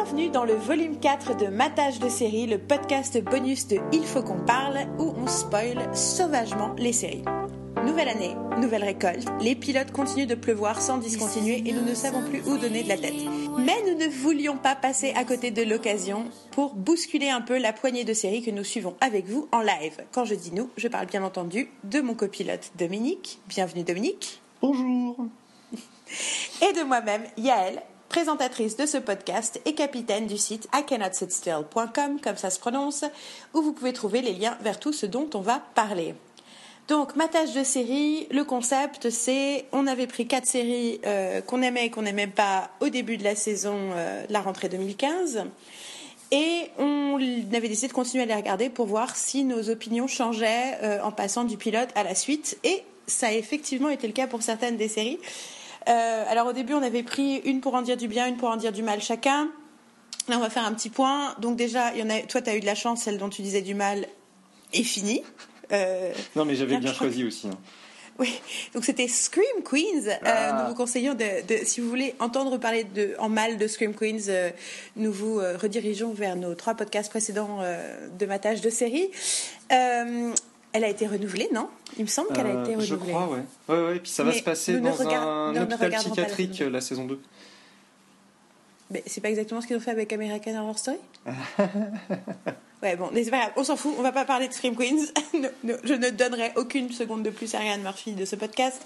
Bienvenue dans le volume 4 de Matage de série, le podcast bonus de Il faut qu'on parle, où on spoil sauvagement les séries. Nouvelle année, nouvelle récolte, les pilotes continuent de pleuvoir sans discontinuer et nous ne savons plus où donner de la tête. Mais nous ne voulions pas passer à côté de l'occasion pour bousculer un peu la poignée de séries que nous suivons avec vous en live. Quand je dis nous, je parle bien entendu de mon copilote Dominique. Bienvenue Dominique. Bonjour. Et de moi-même, Yael, présentatrice de ce podcast et capitaine du site ICannotSitStill.com, comme ça se prononce, où vous pouvez trouver les liens vers tout ce dont on va parler. Donc, matage de série, le concept, c'est, on avait pris 4 séries qu'on aimait et qu'on n'aimait pas au début de la saison, de la rentrée 2015, et on avait décidé de continuer à les regarder pour voir si nos opinions changeaient en passant du pilote à la suite, et ça a effectivement été le cas pour certaines des séries. Alors au début on avait pris une pour en dire du bien, une pour en dire du mal chacun. Là on va faire un petit point. Donc déjà toi tu as eu de la chance, celle dont tu disais du mal est finie. Non mais j'avais bien choisi aussi. Hein. Oui, donc c'était Scream Queens. Nous vous conseillons si vous voulez entendre parler en mal de Scream Queens, nous vous redirigeons vers nos 3 podcasts précédents de matage de série. Elle a été renouvelée, non ? Il me semble qu'elle a été renouvelée. Je crois, ouais. Ouais, et puis ça va se passer dans un hôpital psychiatrique la saison 2. Mais c'est pas exactement ce qu'ils ont fait avec American Horror Story ? Ouais, bon, mais c'est pas grave, on s'en fout, on va pas parler de Scream Queens. Je ne donnerai aucune seconde de plus à Ryan Murphy de ce podcast.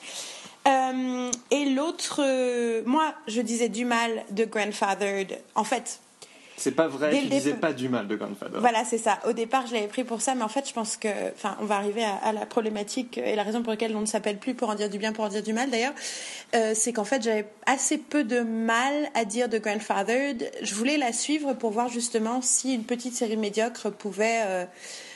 Et l'autre, moi, je disais du mal de Grandfathered. En fait... C'est pas vrai, tu disais pas du mal de Grandfather. Voilà, c'est ça. Au départ, je l'avais pris pour ça, mais en fait, je pense que... Enfin, on va arriver à la problématique et la raison pour laquelle on ne s'appelle plus Pour en dire du bien, pour en dire du mal, d'ailleurs. C'est qu'en fait, j'avais assez peu de mal à dire de Grandfathered. Je voulais la suivre pour voir justement si une petite série médiocre pouvait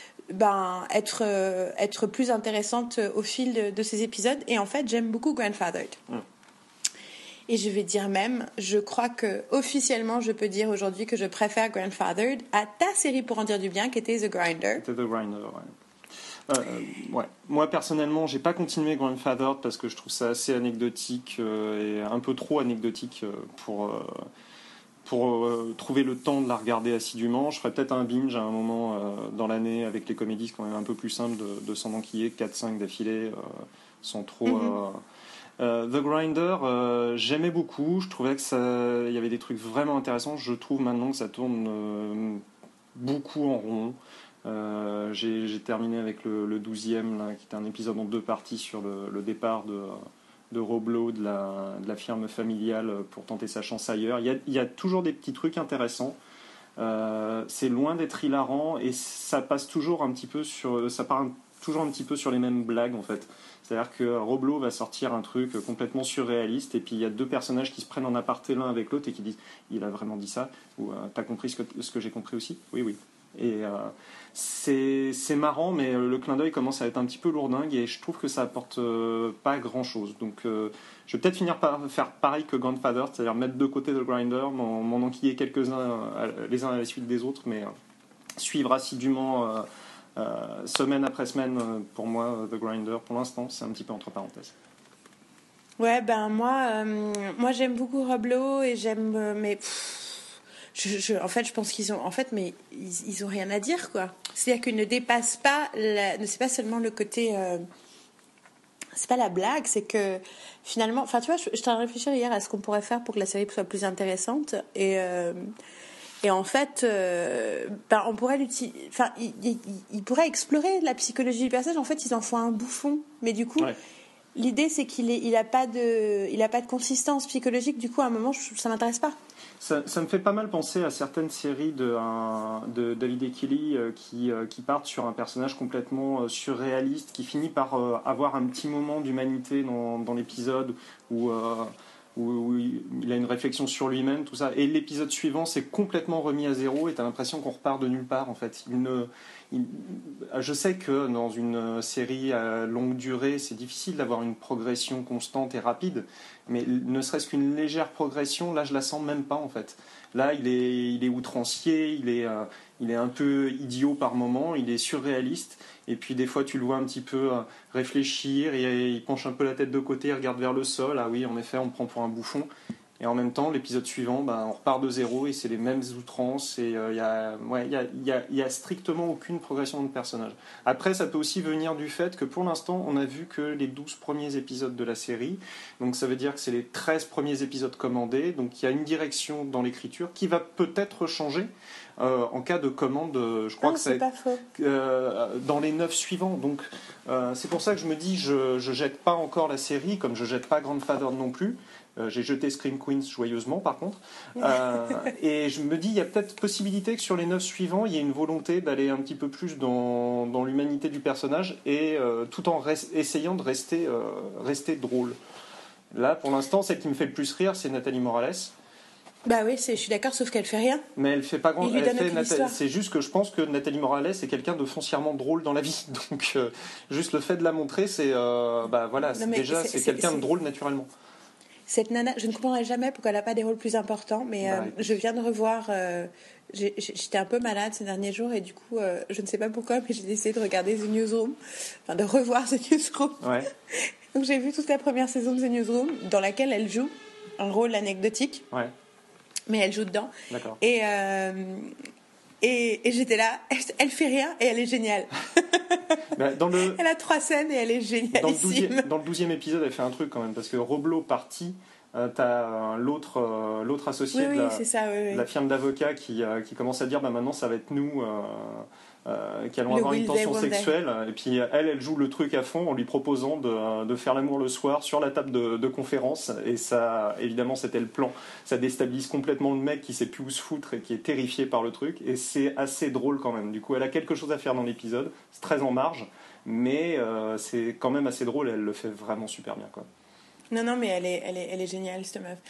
être plus intéressante au fil de ces épisodes. Et en fait, j'aime beaucoup Grandfathered. Et je vais dire même, je crois que officiellement, je peux dire aujourd'hui que je préfère Grandfathered à ta série pour en dire du bien, qui était The Grinder. C'était The Grinder, ouais. Moi, personnellement, j'ai pas continué Grandfathered parce que je trouve ça assez anecdotique et un peu trop anecdotique pour trouver le temps de la regarder assidûment. Je ferais peut-être un binge à un moment dans l'année avec les comédies, c'est quand même un peu plus simple de s'en enquiller 4-5 d'affilée sans trop... The Grinder, j'aimais beaucoup. Je trouvais que il y avait des trucs vraiment intéressants. Je trouve maintenant que ça tourne beaucoup en rond. J'ai terminé avec le 12e, là, qui était un épisode en 2 parties sur le départ de Rob Lowe de la firme familiale pour tenter sa chance ailleurs. Il y a toujours des petits trucs intéressants. C'est loin d'être hilarant et ça part toujours un petit peu sur les mêmes blagues en fait. C'est-à-dire que Rob Lowe va sortir un truc complètement surréaliste et puis il y a 2 personnages qui se prennent en aparté l'un avec l'autre et qui disent « il a vraiment dit ça ?» ou « t'as compris ce que j'ai compris aussi ?» Oui. Et c'est marrant, mais le clin d'œil commence à être un petit peu lourdingue et je trouve que ça apporte pas grand-chose. Donc je vais peut-être finir par faire pareil que Grandfather, c'est-à-dire mettre de côté The Grinder, m'en enquiller quelques-uns les uns à la suite des autres, mais suivre assidûment... semaine après semaine, pour moi, The Grinder, pour l'instant, c'est un petit peu entre parenthèses. Ouais, moi j'aime beaucoup Rob Lowe et j'aime... en fait, je pense qu'ils ont... En fait, mais ils ont rien à dire, quoi. C'est-à-dire qu'ils ne dépassent pas... C'est pas seulement le côté... c'est pas la blague, c'est que finalement... Enfin, tu vois, je t'en réfléchir hier à ce qu'on pourrait faire pour que la série soit plus intéressante et en fait, on pourrait il pourrait explorer la psychologie du personnage. En fait, ils en font un bouffon. Mais du coup, l'idée, c'est qu'il a pas de consistance psychologique. Du coup, à un moment, ça m'intéresse pas. Ça me fait pas mal penser à certaines séries de David E. Kelly qui partent sur un personnage complètement surréaliste, qui finit par avoir un petit moment d'humanité dans l'épisode où il a une réflexion sur lui-même, tout ça, et l'épisode suivant c'est complètement remis à zéro et t'as l'impression qu'on repart de nulle part en fait. Je sais que dans une série à longue durée c'est difficile d'avoir une progression constante et rapide, mais ne serait-ce qu'une légère progression, là je la sens même pas en fait. Là il est outrancier, il est un peu idiot par moment, il est surréaliste. Et puis des fois tu le vois un petit peu réfléchir, et il penche un peu la tête de côté, il regarde vers le sol, ah oui en effet on me prend pour un bouffon. Et en même temps, l'épisode suivant, on repart de zéro et c'est les mêmes outrances et il y a strictement aucune progression de personnage. Après, ça peut aussi venir du fait que pour l'instant, on a vu que les 12 premiers épisodes de la série, donc ça veut dire que c'est les 13 premiers épisodes commandés, donc il y a une direction dans l'écriture qui va peut-être changer en cas de commande, je crois que c'est pas faux. Dans les 9 suivants. Donc c'est pour ça que je me dis, je jette pas encore la série, comme je jette pas Grandfather non plus. J'ai jeté Scream Queens joyeusement par contre. Et je me dis, il y a peut-être possibilité que sur les 9 suivants, il y ait une volonté d'aller un petit peu plus dans l'humanité du personnage et tout en essayant de rester drôle. Là, pour l'instant, celle qui me fait le plus rire, c'est Nathalie Morales. Bah oui, je suis d'accord, sauf qu'elle fait rien. Mais elle fait pas grand. chose. C'est juste que je pense que Nathalie Morales est quelqu'un de foncièrement drôle dans la vie. Donc, juste le fait de la montrer, c'est c'est quelqu'un de drôle naturellement. Cette nana, je ne comprendrai jamais pourquoi elle n'a pas des rôles plus importants, mais je viens de revoir. J'étais un peu malade ces derniers jours et du coup, je ne sais pas pourquoi, mais j'ai décidé de regarder The Newsroom, enfin de revoir The Newsroom. Ouais. Donc j'ai vu toute la première saison de The Newsroom, dans laquelle elle joue un rôle anecdotique. Ouais. Mais elle joue dedans. D'accord. Et j'étais là, elle fait rien et elle est géniale. Elle a 3 scènes et elle est génialissime. Dans le 12e épisode, elle fait un truc quand même, parce que Roblo parti, t'as l'autre associé de la firme d'avocats qui commence à dire maintenant ça va être nous qui allons avoir une tension sexuelle. Et puis elle joue le truc à fond en lui proposant de faire l'amour le soir sur la table de conférence. Et ça, évidemment, c'était le plan. Ça déstabilise complètement le mec qui sait plus où se foutre et qui est terrifié par le truc. Et c'est assez drôle quand même. Du coup, elle a quelque chose à faire dans l'épisode. C'est très en marge. Mais c'est quand même assez drôle. Elle le fait vraiment super bien, quoi. Non, mais elle est géniale, cette meuf.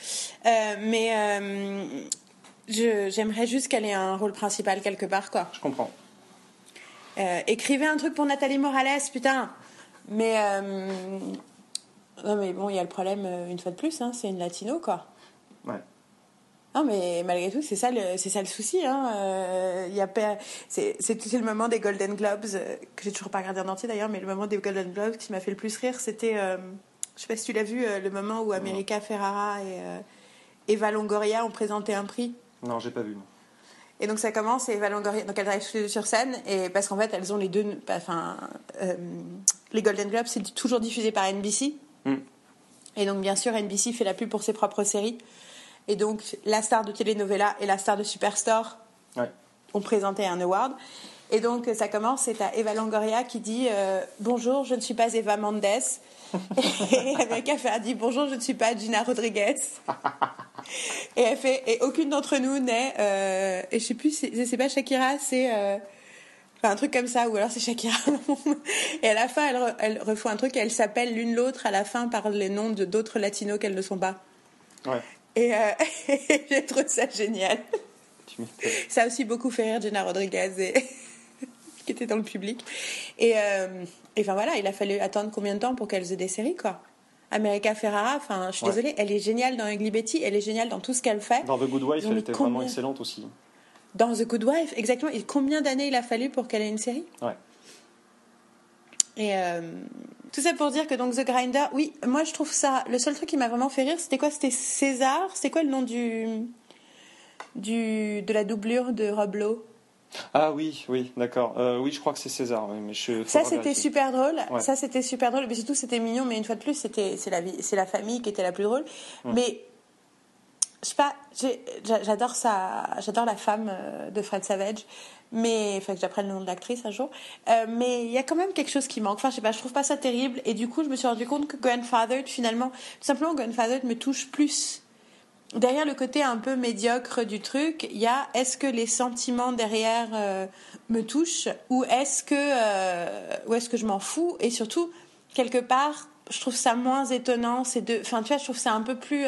J'aimerais juste qu'elle ait un rôle principal quelque part, quoi. Je comprends. Écrivez un truc pour Nathalie Morales, putain. Mais non, mais bon, il y a le problème une fois de plus, hein, c'est une latino, quoi. Ouais. Non, mais malgré tout, c'est ça le souci. Hein. C'est le moment des Golden Globes que j'ai toujours pas regardé en entier d'ailleurs, mais le moment des Golden Globes qui m'a fait le plus rire, c'était, je sais pas si tu l'as vu, le moment où America Ferrara et Eva Longoria ont présenté un prix. Non, j'ai pas vu. Non. Et donc ça commence et Eva Longoria, donc elles arrivent sur scène et parce qu'en fait elles ont les deux, les Golden Globes c'est toujours diffusé par NBC. Et donc bien sûr NBC fait la pub pour ses propres séries et donc la star de telenovela et la star de Superstore ont présenté un award et donc ça commence et t'as Eva Longoria qui dit bonjour, je ne suis pas Eva Mendes. Et America Ferrara dit bonjour, je ne suis pas Gina Rodriguez. Et elle fait et aucune d'entre nous n'est et je sais plus, c'est pas Shakira, c'est un truc comme ça, ou alors c'est Shakira. Et à la fin elle refait un truc et elles s'appellent l'une l'autre à la fin par les noms d'autres latinos qu'elles ne sont pas. Et j'ai trouvé ça génial. Ça a aussi beaucoup fait rire Gina Rodriguez qui était dans le public et enfin voilà, il a fallu attendre combien de temps pour qu'elles aient des séries, quoi. America Ferrara, enfin, je suis désolée, elle est géniale dans Ugly Betty, elle est géniale dans tout ce qu'elle fait. Dans The Good Wife, elle était vraiment excellente aussi. Dans The Good Wife, exactement. Et combien d'années il a fallu pour qu'elle ait une série ? Ouais. Et tout ça pour dire que donc The Grinder, oui, moi je trouve ça. Le seul truc qui m'a vraiment fait rire, c'était quoi ? C'était César. C'était quoi le nom de la doublure de Rob Lowe ? Ah oui, d'accord. Oui, je crois que c'est César. Oui, mais ça, c'était super drôle. Ouais. Ça, c'était super drôle. Mais surtout, c'était mignon. Mais une fois de plus, c'est la famille qui était la plus drôle. Mais je sais pas. J'adore ça. J'adore la femme de Fred Savage. Mais il faut que j'apprenne le nom de l'actrice un jour. Mais il y a quand même quelque chose qui manque. Enfin, je sais pas. Je trouve pas ça terrible. Et du coup, je me suis rendu compte que Grandfathered, finalement, tout simplement, Grandfathered me touche plus. Derrière le côté un peu médiocre du truc, il y a est-ce que les sentiments derrière me touchent ou est-ce que je m'en fous, et surtout quelque part je trouve ça moins étonnant, enfin tu vois, je trouve ça un peu plus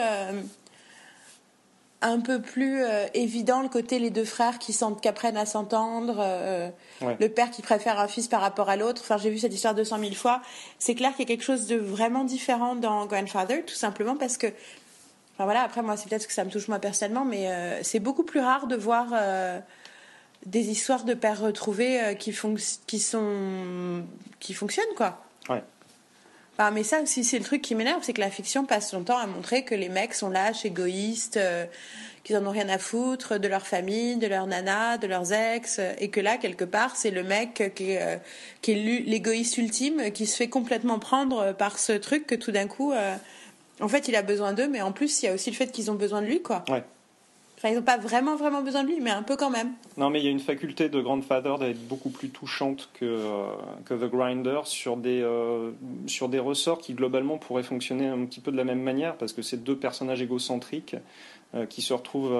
évident, le côté les deux frères qui apprennent à s'entendre, le père qui préfère un fils par rapport à l'autre. Enfin, j'ai vu cette histoire 200 000 fois. C'est clair qu'il y a quelque chose de vraiment différent dans Grandfather, tout simplement parce que enfin voilà, après moi c'est peut-être que ça me touche moi personnellement, mais c'est beaucoup plus rare de voir des histoires de pères retrouvés qui fonctionnent, quoi. Ouais. Enfin, mais ça aussi, c'est le truc qui m'énerve, c'est que la fiction passe son temps à montrer que les mecs sont lâches, égoïstes, qu'ils en ont rien à foutre de leur famille, de leur nana, de leurs ex, et que là, quelque part, c'est le mec qui est l'égoïste ultime, qui se fait complètement prendre par ce truc que tout d'un coup, en fait, il a besoin d'eux, mais en plus, il y a aussi le fait qu'ils ont besoin de lui, quoi. Ouais. Enfin, ils n'ont pas vraiment besoin de lui, mais un peu quand même. Non, mais il y a une faculté de Grandfather d'être beaucoup plus touchante que The Grinder sur des ressorts qui globalement pourraient fonctionner un petit peu de la même manière, parce que c'est deux personnages égocentriques qui se retrouvent,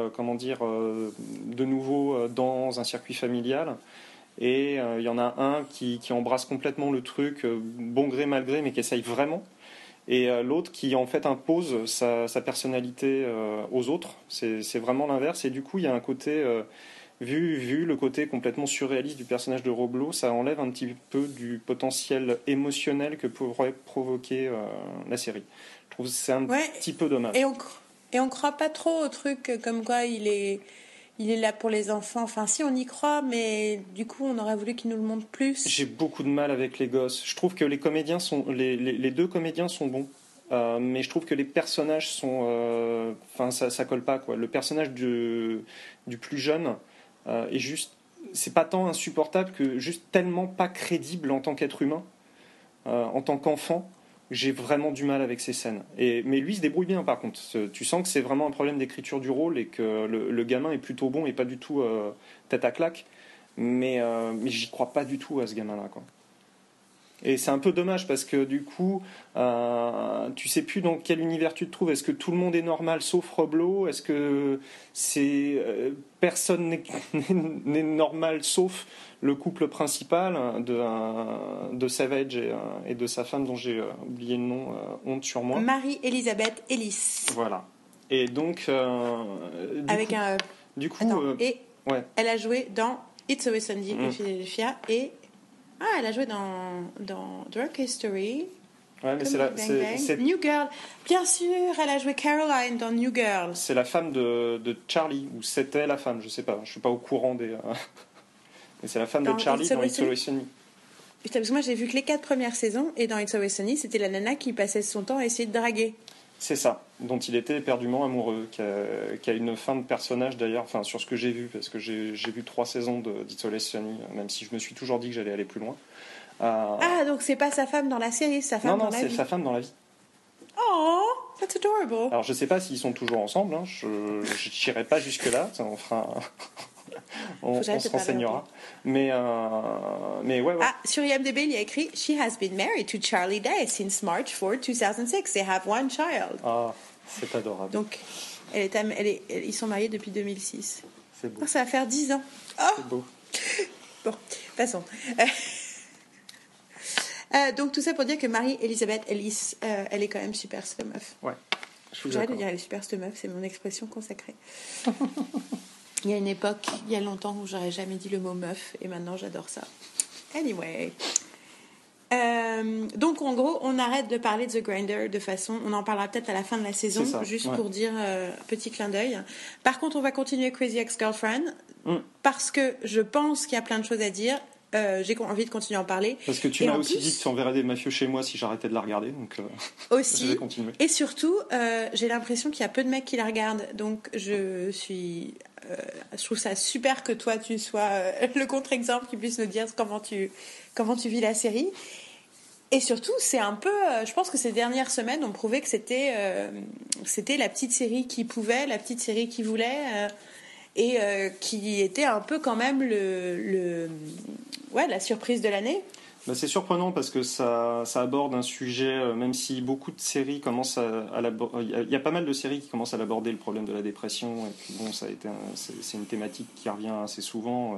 de nouveau dans un circuit familial. Et il y en a un qui embrasse complètement le truc, bon gré mal gré, mais qui essaye vraiment. Et l'autre qui en fait impose sa personnalité aux autres. C'est vraiment l'inverse. Et du coup, il y a un côté, vu le côté complètement surréaliste du personnage de Roblo, ça enlève un petit peu du potentiel émotionnel que pourrait provoquer la série. Je trouve que c'est un petit peu dommage. Et on croit pas trop au truc comme quoi il est là pour les enfants. Enfin, si, on y croit, mais du coup, on aurait voulu qu'il nous le montre plus. J'ai beaucoup de mal avec les gosses. Je trouve que les comédiens les deux comédiens sont bons. Mais je trouve que les personnages sont... ça colle pas, quoi. Le personnage du plus jeune est juste... C'est pas tant insupportable que juste tellement pas crédible en tant qu'être humain, en tant qu'enfant. J'ai vraiment du mal avec ces scènes. Mais lui, il se débrouille bien, par contre. Tu sens que c'est vraiment un problème d'écriture du rôle et que le gamin est plutôt bon et pas du tout tête à claque. Mais j'y crois pas du tout à ce gamin-là, quoi. Et c'est un peu dommage parce que du coup, tu sais plus dans quel univers tu te trouves. Est-ce que tout le monde est normal sauf Roblo ? Est-ce que personne n'est normal sauf le couple principal de Savage et de sa femme dont j'ai oublié le nom, honte sur moi. Marie-Elisabeth Ellis. Voilà. Et donc, avec un. Du coup, ouais. Elle a joué dans It's Always Sunny in Philadelphia et elle a joué dans Drunk History. Ouais, mais c'est New Girl. Bien sûr, elle a joué Caroline dans New Girl. C'est la femme de Charlie, ou c'était la femme, je sais pas, je suis pas au courant des. Mais c'est la femme de Charlie dans It's Always Sunny. Putain, parce que moi j'ai vu que les 4 premières saisons et dans It's Always Sunny, c'était la nana qui passait son temps à essayer de draguer. C'est ça, dont il était éperdument amoureux, qui a une fin de personnage d'ailleurs, enfin sur ce que j'ai vu, parce que j'ai vu 3 saisons de It's Always Sunny, même si je me suis toujours dit que j'allais aller plus loin. Donc c'est pas sa femme dans la série, c'est sa femme dans la vie. Non, c'est sa femme dans la vie. Oh, that's adorable. Alors je sais pas s'ils sont toujours ensemble, hein, je n'irai pas jusque-là, on fera... on se renseignera. Mais ouais. Sur IMDb, il y a écrit She has been married to Charlie Day since March 4, 2006. They have one child. Ah, c'est adorable. Donc, ils sont mariés depuis 2006. C'est beau. Ça va faire 10 ans. Oh. C'est beau. Bon, passons. Donc, tout ça pour dire que Marie-Elisabeth Ellis, elle est quand même super, cette meuf. Ouais. J'arrête de dire elle est super, cette meuf, c'est mon expression consacrée. Il y a une époque, il y a longtemps, où j'aurais jamais dit le mot meuf, et maintenant j'adore ça. Anyway. Donc en gros, on arrête de parler de The Grinder de façon... On en parlera peut-être à la fin de la saison, pour dire petit clin d'œil. Par contre, on va continuer Crazy Ex-Girlfriend, parce que je pense qu'il y a plein de choses à dire. J'ai envie de continuer à en parler. Parce que tu m'as aussi dit que tu enverrais des mafieux chez moi si j'arrêtais de la regarder, donc aussi. je vais continuer. Et surtout, j'ai l'impression qu'il y a peu de mecs qui la regardent, donc je trouve ça super que toi tu sois le contre-exemple qui puisse nous dire comment tu vis la série. Et surtout, c'est un peu, je pense que ces dernières semaines ont prouvé que c'était la petite série qui pouvait, la petite série qui voulait. Et qui était un peu quand même la surprise de l'année. Bah, c'est surprenant parce que ça aborde un sujet, même si beaucoup de séries commencent à l'aborder. Il y a pas mal de séries qui commencent à l'aborder, le problème de la dépression. Et puis bon, c'est une thématique qui revient assez souvent.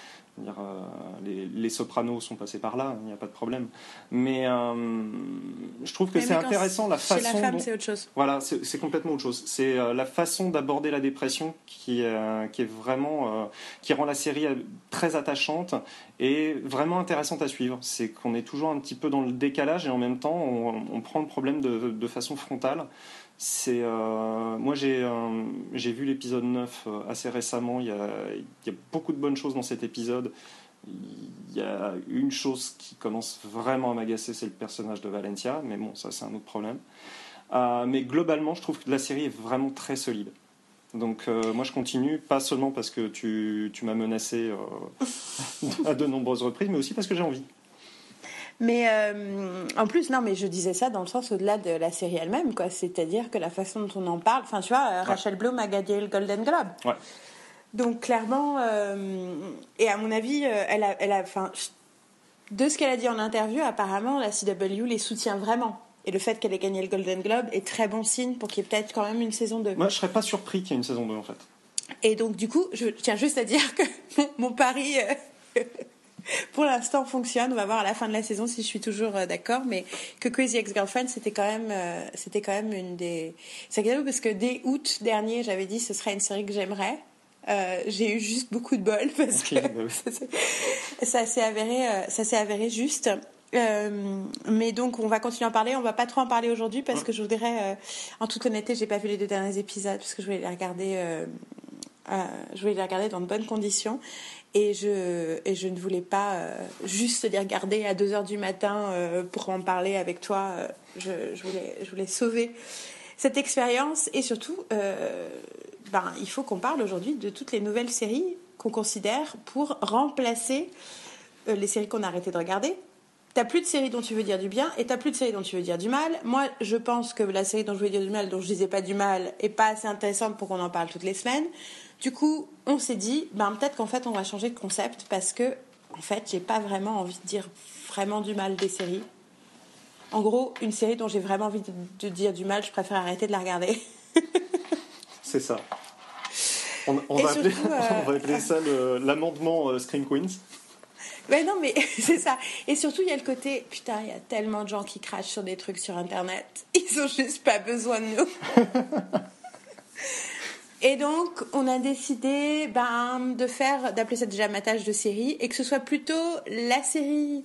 Les Sopranos sont passés par là, il n'y a pas de problème. Mais je trouve que c'est intéressant la façon. Chez la femme, c'est autre chose. Voilà, c'est complètement autre chose. C'est la façon d'aborder la dépression qui est vraiment qui rend la série très attachante et vraiment intéressante à suivre. C'est qu'on est toujours un petit peu dans le décalage et en même temps on prend le problème de façon frontale. Moi j'ai vu l'épisode 9 assez récemment. Il y a beaucoup de bonnes choses dans cet épisode. Il y a une chose qui commence vraiment à m'agacer, c'est le personnage de Valencia, mais bon, ça c'est un autre problème. Mais globalement, je trouve que la série est vraiment très solide. Donc moi je continue, pas seulement parce que tu m'as menacé à de nombreuses reprises, mais aussi parce que j'ai envie. Mais en plus, non, mais je disais ça dans le sens au-delà de la série elle-même, quoi. C'est-à-dire que la façon dont on en parle, enfin, tu vois, Rachel Bloom a gagné le Golden Globe. Ouais. Donc clairement, et à mon avis, elle a, enfin, de ce qu'elle a dit en interview, apparemment, la CW les soutient vraiment. Et le fait qu'elle ait gagné le Golden Globe est très bon signe pour qu'il y ait peut-être quand même une saison 2. Moi, je serais pas surpris qu'il y ait une saison 2, en fait. Et donc, du coup, je tiens juste à dire que mon pari, pour l'instant, fonctionne. On va voir à la fin de la saison si je suis toujours d'accord. Mais que Crazy Ex-Girlfriend, c'était quand même une des... C'est rigolo parce que dès août dernier, j'avais dit ce serait une série que j'aimerais. J'ai eu juste beaucoup de bol parce que ça s'est avéré juste. Mais donc on va continuer à en parler. On va pas trop en parler aujourd'hui parce que je voudrais, en toute honnêteté, j'ai pas vu les 2 derniers épisodes parce que je voulais les regarder dans de bonnes conditions et je ne voulais pas juste les regarder à 2h du matin pour en parler avec toi. Je voulais sauver cette expérience et surtout il faut qu'on parle aujourd'hui de toutes les nouvelles séries qu'on considère pour remplacer les séries qu'on a arrêté de regarder. T'as plus de séries dont tu veux dire du bien et t'as plus de séries dont tu veux dire du mal. Moi, je pense que la série dont je veux dire du mal, dont je disais pas du mal, est pas assez intéressante pour qu'on en parle toutes les semaines. Du coup, on s'est dit, peut-être qu'en fait, on va changer de concept parce que, en fait, j'ai pas vraiment envie de dire vraiment du mal des séries. En gros, une série dont j'ai vraiment envie de dire du mal, je préfère arrêter de la regarder. C'est ça. On va appeler ça l'amendement Scream Queens. Ouais, non, mais c'est ça. Et surtout, il y a le côté, putain, il y a tellement de gens qui crachent sur des trucs sur Internet. Ils ont juste pas besoin de nous. Et donc, on a décidé d'appeler ça déjà matage de série et que ce soit plutôt la série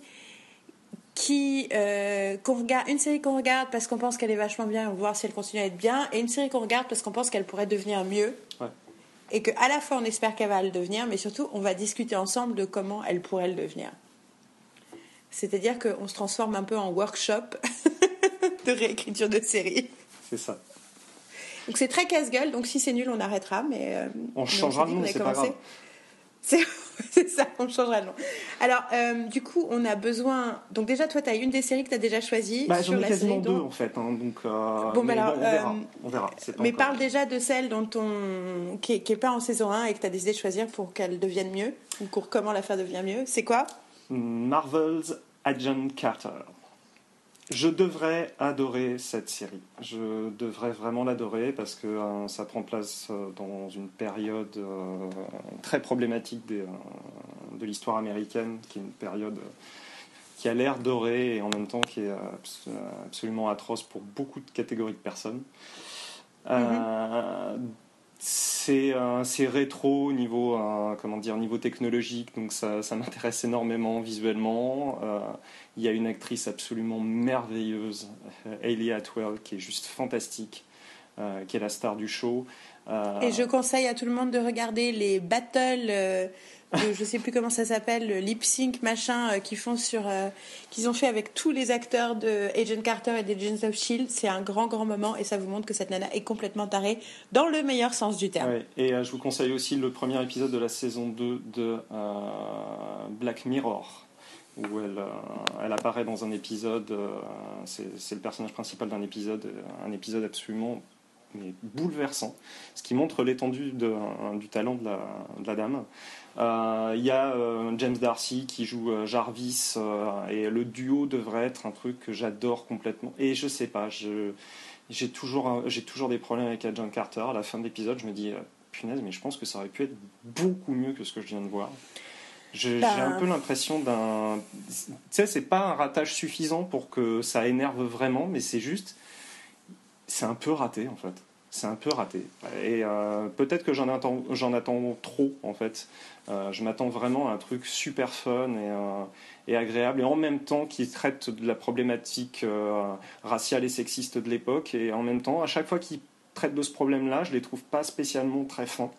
qu'on regarde, une série qu'on regarde parce qu'on pense qu'elle est vachement bien et on va voir si elle continue à être bien, et une série qu'on regarde parce qu'on pense qu'elle pourrait devenir mieux. Ouais. Et qu'à la fois on espère qu'elle va le devenir, mais surtout on va discuter ensemble de comment elle pourrait le devenir. C'est-à-dire qu'on se transforme un peu en workshop de réécriture de série. C'est ça. Donc c'est très casse-gueule, donc si c'est nul on arrêtera, mais on changera de nom, c'est pas grave. C'est ça, on changera de nom. Alors, du coup, on a besoin... Donc déjà, toi, tu as une des séries que tu as déjà choisies. J'en ai quasiment 2, en fait. Donc, on verra. Mais parle déjà de celle dont qui est pas en saison 1 et que tu as décidé de choisir pour qu'elle devienne mieux, ou pour comment la faire devenir mieux. C'est quoi ? Marvel's Agent Carter. Je devrais adorer cette série. Je devrais vraiment l'adorer parce que ça prend place dans une période très problématique de l'histoire américaine, qui est une période qui a l'air dorée et en même temps qui est absolument atroce pour beaucoup de catégories de personnes. C'est rétro niveau technologique, donc ça m'intéresse énormément visuellement. Il y a une actrice absolument merveilleuse, Hayley Atwell, qui est juste fantastique, qui est la star du show. Et je conseille à tout le monde de regarder les battles je sais plus comment ça s'appelle, le lip sync machin qu'ils ont fait avec tous les acteurs de Agent Carter et d'Agents of S.H.I.E.L.D. C'est un grand moment et ça vous montre que cette nana est complètement tarée dans le meilleur sens du terme. Ouais, et je vous conseille aussi le premier épisode de la saison 2 de Black Mirror, où elle apparaît dans un épisode, c'est le personnage principal d'un épisode, un épisode absolument bouleversant, ce qui montre l'étendue du talent de la dame. Il y a James Darcy qui joue Jarvis, et le duo devrait être un truc que j'adore complètement. Et je sais pas, j'ai toujours des problèmes avec Agent Carter. À la fin de l'épisode, je me dis punaise, mais je pense que ça aurait pu être beaucoup mieux que ce que je viens de voir. J'ai un peu l'impression tu sais, c'est pas un ratage suffisant pour que ça énerve vraiment, mais c'est un peu raté en fait. C'est un peu raté. Et peut-être que j'en attends trop en fait. Je m'attends vraiment à un truc super fun et agréable, et en même temps qui traite de la problématique raciale et sexiste de l'époque, et en même temps, à chaque fois qu'il traite de ce problème-là, je les trouve pas spécialement très fins.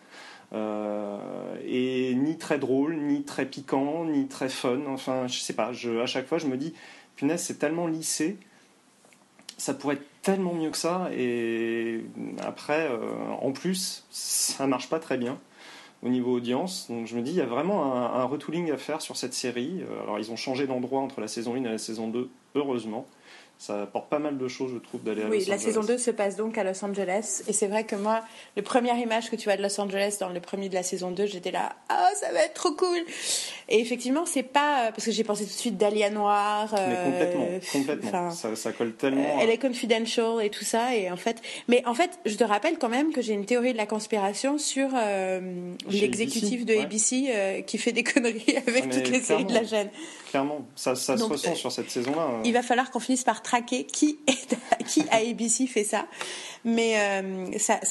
et ni très drôle, ni très piquant, ni très fun. Enfin, je sais pas. À chaque fois, je me dis, punaise, c'est tellement lissé. Ça pourrait être tellement mieux que ça. Et après, en plus, ça marche pas très bien au niveau audience. Donc je me dis, il y a vraiment un retooling à faire sur cette série. Alors ils ont changé d'endroit entre la saison 1 et la saison 2, heureusement. Ça apporte pas mal de choses, je trouve, d'aller à Los Angeles. Oui, la saison 2 se passe donc à Los Angeles. Et c'est vrai que moi, le première image que tu vois de Los Angeles dans le premier de la saison 2, j'étais là, ça va être trop cool. Et effectivement, c'est pas... parce que j'ai pensé tout de suite d'Alia Noir. Mais complètement. Ça colle tellement. Elle est confidential et tout ça. Et en fait... Mais en fait, je te rappelle quand même que j'ai une théorie de la conspiration sur l'exécutif de ABC qui fait des conneries avec toutes les séries de la chaîne. Clairement, ça se ressent sur cette saison-là. Il va falloir qu'on finisse par traquer qui à ABC fait ça. Mais ça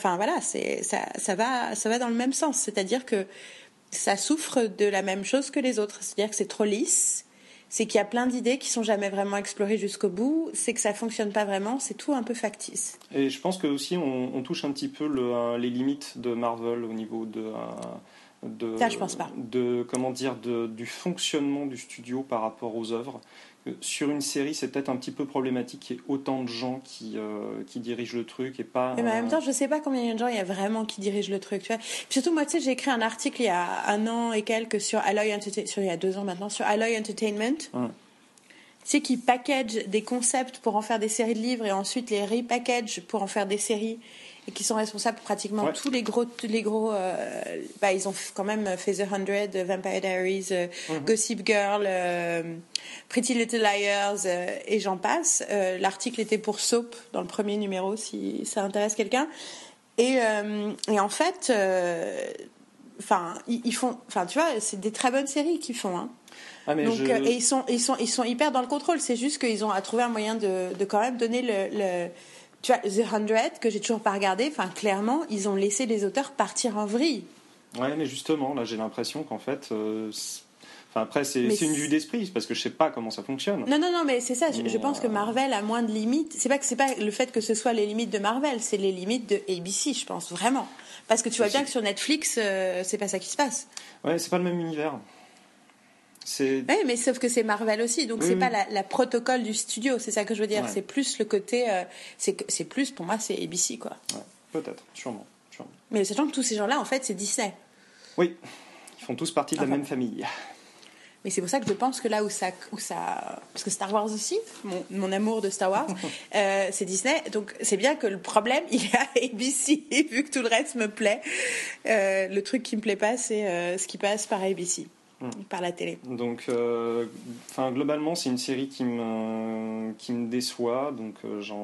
va dans le même sens. C'est-à-dire que ça souffre de la même chose que les autres. C'est-à-dire que c'est trop lisse, c'est qu'il y a plein d'idées qui sont jamais vraiment explorées jusqu'au bout, c'est que ça fonctionne pas vraiment, c'est tout un peu factice. Et je pense que aussi on touche un petit peu les limites de Marvel au niveau ça, je pense pas. Du fonctionnement du studio par rapport aux œuvres. Sur une série, c'est peut-être un petit peu problématique qu'il y ait autant de gens qui dirigent le truc et pas. Mais en même temps, je sais pas combien de gens il y a vraiment qui dirigent le truc. Tu vois. Puis surtout, moi, tu sais, j'ai écrit un article il y a 1 an et quelques sur Alloy Entertainment, il y a 2 ans maintenant, sur Alloy Entertainment. Tu sais, qui package des concepts pour en faire des séries de livres et ensuite les repackage pour en faire des séries. Et qui sont responsables pour pratiquement tous les gros ils ont quand même fait The 100, Vampire Diaries, Gossip Girl, Pretty Little Liars et j'en passe. L'article était pour Soap dans le premier numéro si ça intéresse quelqu'un. Et en fait, ils font, tu vois, c'est des très bonnes séries qu'ils font. Hein. Donc, et ils sont hyper dans le contrôle. C'est juste qu'ils ont à trouver un moyen de quand même donner le tu vois, The 100, que j'ai toujours pas regardé, clairement, ils ont laissé les auteurs partir en vrille. Ouais, mais justement, là, j'ai l'impression qu'en fait... après, c'est une vue d'esprit, parce que je sais pas comment ça fonctionne. Non, mais c'est ça. Je pense que Marvel a moins de limites. C'est pas le fait que ce soit les limites de Marvel, c'est les limites de ABC, je pense, vraiment. Parce que tu vois bien que sur Netflix, c'est pas ça qui se passe. Ouais, c'est pas le même univers. Oui, mais sauf que c'est Marvel aussi, donc c'est pas la protocole du studio, c'est ça que je veux dire. Ouais. C'est plus le côté, c'est plus pour moi, c'est ABC quoi. Ouais, peut-être, sûrement. Mais sachant que tous ces gens-là, en fait, c'est Disney. Oui, ils font tous partie de la même famille. Mais c'est pour ça que je pense que là où ça parce que Star Wars aussi, mon amour de Star Wars, c'est Disney, donc c'est bien que le problème il est à ABC, vu que tout le reste me plaît. Le truc qui me plaît pas, c'est ce qui passe par ABC. Par la télé. Donc, globalement, c'est une série qui me déçoit. Donc,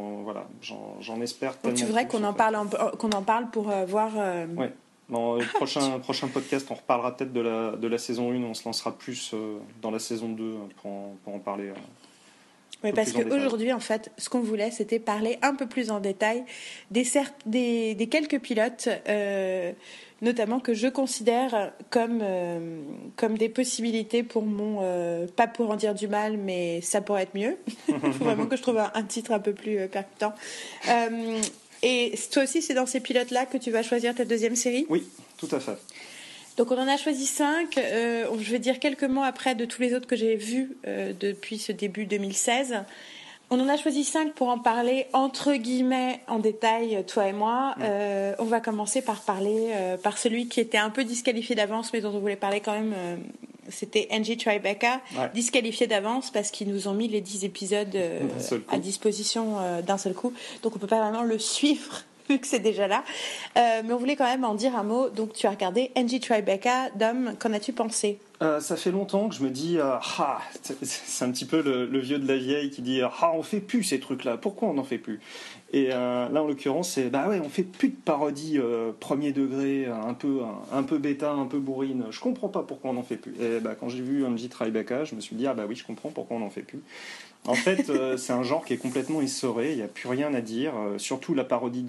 j'en espère tellement. Donc, tu voudrais qu'on en parle pour voir. Ouais. Dans le prochain podcast, on reparlera peut-être de la saison 1. On se lancera plus dans la saison 2 pour en parler. Oui, parce qu'aujourd'hui, en fait, ce qu'on voulait, c'était parler un peu plus en détail des quelques pilotes, notamment que je considère comme des possibilités pour pas pour en dire du mal, mais ça pourrait être mieux. Il faut vraiment que je trouve un titre un peu plus percutant. Et toi aussi, c'est dans ces pilotes-là que tu vas choisir ta deuxième série ? Oui, tout à fait. Donc on en a choisi 5. Je vais dire quelques mots après de tous les autres que j'ai vus depuis ce début 2016. On en a choisi 5 pour en parler entre guillemets en détail, toi et moi. On va commencer par parler par celui qui était un peu disqualifié d'avance, mais dont on voulait parler quand même. C'était Angie Tribeca, disqualifié d'avance parce qu'ils nous ont mis les 10 épisodes à disposition d'un seul coup. Donc on peut pas vraiment le suivre vu que c'est déjà là. Mais on voulait quand même en dire un mot. Donc tu as regardé Angie Tribeca. Dom, qu'en as-tu pensé ? Ça fait longtemps que je me dis c'est un petit peu le vieux de la vieille qui dit on fait plus ces trucs-là. Pourquoi on n'en fait plus ? Et là, en l'occurrence, c'est on fait plus de parodies premier degré, un peu bêta, un peu bourrine. Je comprends pas pourquoi on n'en fait plus. Et quand j'ai vu Angie Tribeca, je me suis dit oui, je comprends pourquoi on n'en fait plus. En fait, c'est un genre qui est complètement essoré. Il n'y a plus rien à dire. Surtout la parodie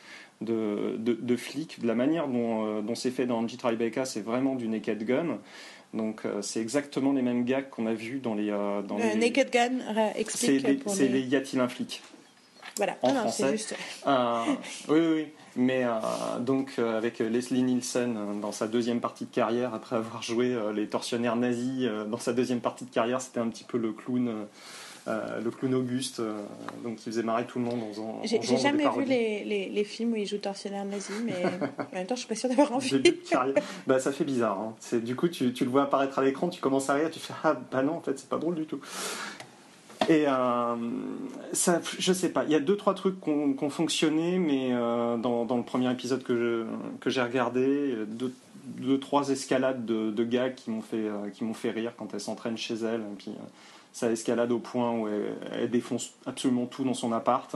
de flics, de la manière dont c'est fait dans Angie Tribeca, c'est vraiment du Naked Gun. Donc c'est exactement les mêmes gags qu'on a vus dans les... Naked Gun, explique. C'est les Y a-t-il un flic ? Voilà. en non, français. c'est juste... Oui. Mais donc avec Leslie Nielsen dans sa deuxième partie de carrière, après avoir joué les tortionnaires nazis dans sa deuxième partie de carrière, c'était un petit peu le clown Auguste, donc qui faisait marrer tout le monde en J'ai jouant jamais des vu parodies. les films où il joue tortionnaire nazi, mais en même temps, je suis pas sûre d'avoir envie. Début de carrière. Bah, ça fait bizarre. Hein. Du coup, tu le vois apparaître à l'écran, tu commences à rire, tu fais ah bah non, en fait, c'est pas drôle du tout. Et ça, je sais pas. Il y a 2-3 trucs qui ont fonctionné, mais dans le premier épisode que j'ai regardé, 2-3 escalades de gars qui m'ont fait rire quand elle s'entraîne chez elle. Et puis ça escalade au point où elle défonce absolument tout dans son appart.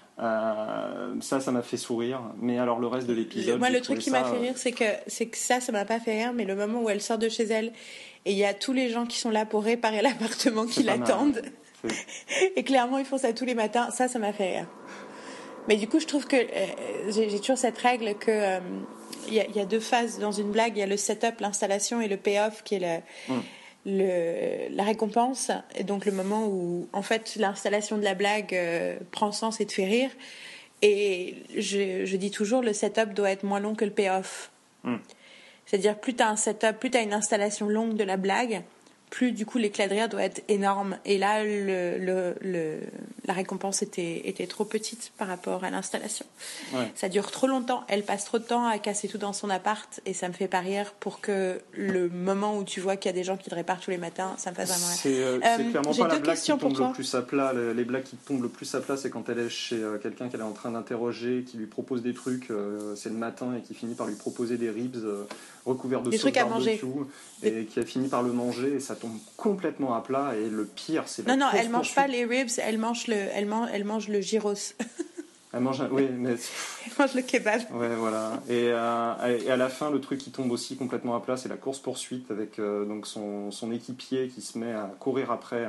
Ça m'a fait sourire. Mais alors le reste de l'épisode, moi le truc qui m'a fait rire, c'est que ça m'a pas fait rire, mais le moment où elle sort de chez elle et il y a tous les gens qui sont là pour réparer l'appartement qui l'attendent et clairement ils font ça tous les matins, ça m'a fait rire. Mais du coup je trouve que j'ai toujours cette règle que il y a 2 phases dans une blague. Il y a le setup, l'installation, et le payoff qui est la récompense, et donc le moment où en fait l'installation de la blague prend sens et te fait rire. Et je dis toujours, le setup doit être moins long que le payoff. C'est-à-dire plus tu as un setup, plus tu as une installation longue de la blague, plus du coup l'éclat de rire doit être énorme. Et là la récompense était trop petite par rapport à l'installation. Ça dure trop longtemps, elle passe trop de temps à casser tout dans son appart, et ça me fait pas rire pour que le moment où tu vois qu'il y a des gens qui le réparent tous les matins, ça me fasse vraiment rire. C'est clairement pas la blague qui tombe le plus à plat. Les blagues qui tombent le plus à plat, c'est quand elle est chez quelqu'un qu'elle est en train d'interroger, qui lui propose des trucs, c'est le matin, et qui finit par lui proposer des ribs recouverts de sauce barbecue, et qui a fini par le manger, et ça tombe complètement à plat. Et le pire, c'est la course elle mange pas les ribs, elle mange le gyros. Elle mange, oui, mais elle mange le kebab. Ouais, voilà. Et à la fin, le truc qui tombe aussi complètement à plat, c'est la course poursuite avec donc son équipier qui se met à courir après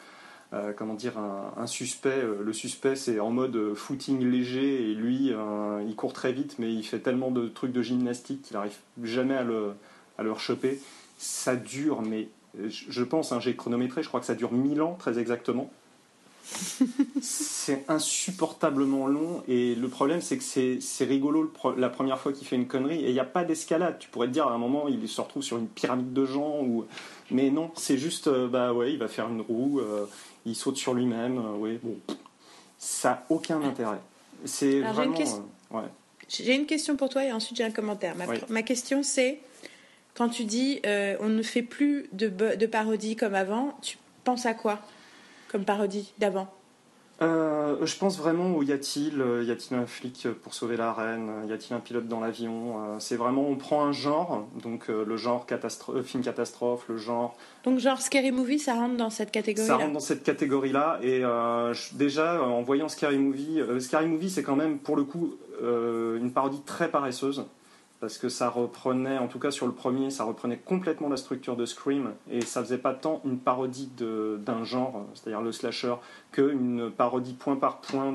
un suspect. Le suspect, c'est en mode footing léger, et lui, il court très vite, mais il fait tellement de trucs de gymnastique qu'il n'arrive jamais à le rechoper. Ça dure, mais je pense, j'ai chronométré, je crois que ça dure 1000 ans, très exactement. C'est insupportablement long, et le problème, c'est que c'est rigolo la première fois qu'il fait une connerie, et il n'y a pas d'escalade. Tu pourrais te dire à un moment il se retrouve sur une pyramide de gens, mais non, c'est juste il va faire une roue, il saute sur lui-même, ça n'a aucun intérêt. C'est alors, vraiment j'ai une question pour toi, et ensuite j'ai un commentaire. Ma question, c'est, quand tu dis on ne fait plus de parodies comme avant, tu penses à quoi comme parodie d'avant? Je pense vraiment au y a-t-il un flic pour sauver la reine, y a-t-il un pilote dans l'avion, c'est vraiment, on prend un genre, donc le genre film catastrophe, le genre... Donc genre Scary Movie, ça rentre dans cette catégorie-là? Ça rentre dans cette catégorie-là, et déjà en voyant Scary Movie, c'est quand même pour le coup une parodie très paresseuse, parce que ça reprenait, en tout cas sur le premier, ça reprenait complètement la structure de Scream, et ça faisait pas tant une parodie d'un genre, c'est-à-dire le slasher, qu'une parodie point par point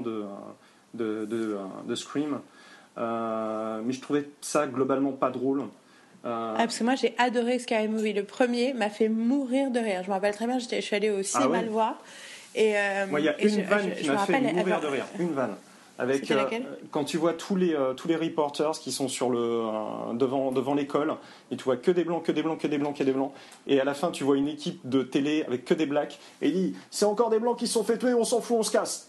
de Scream. Mais je trouvais ça globalement pas drôle. Parce que moi j'ai adoré Scary Movie. Le premier m'a fait mourir de rire. Je me rappelle très bien, je suis allée au cinéma le voir. Moi, il y a une vanne qui m'a fait mourir de rire. Une vanne. Avec, quand tu vois tous les reporters qui sont devant l'école, et tu vois que des blancs, et à la fin tu vois une équipe de télé avec que des blacks, et il dit c'est encore des blancs qui se sont fait tuer, on s'en fout, on se casse.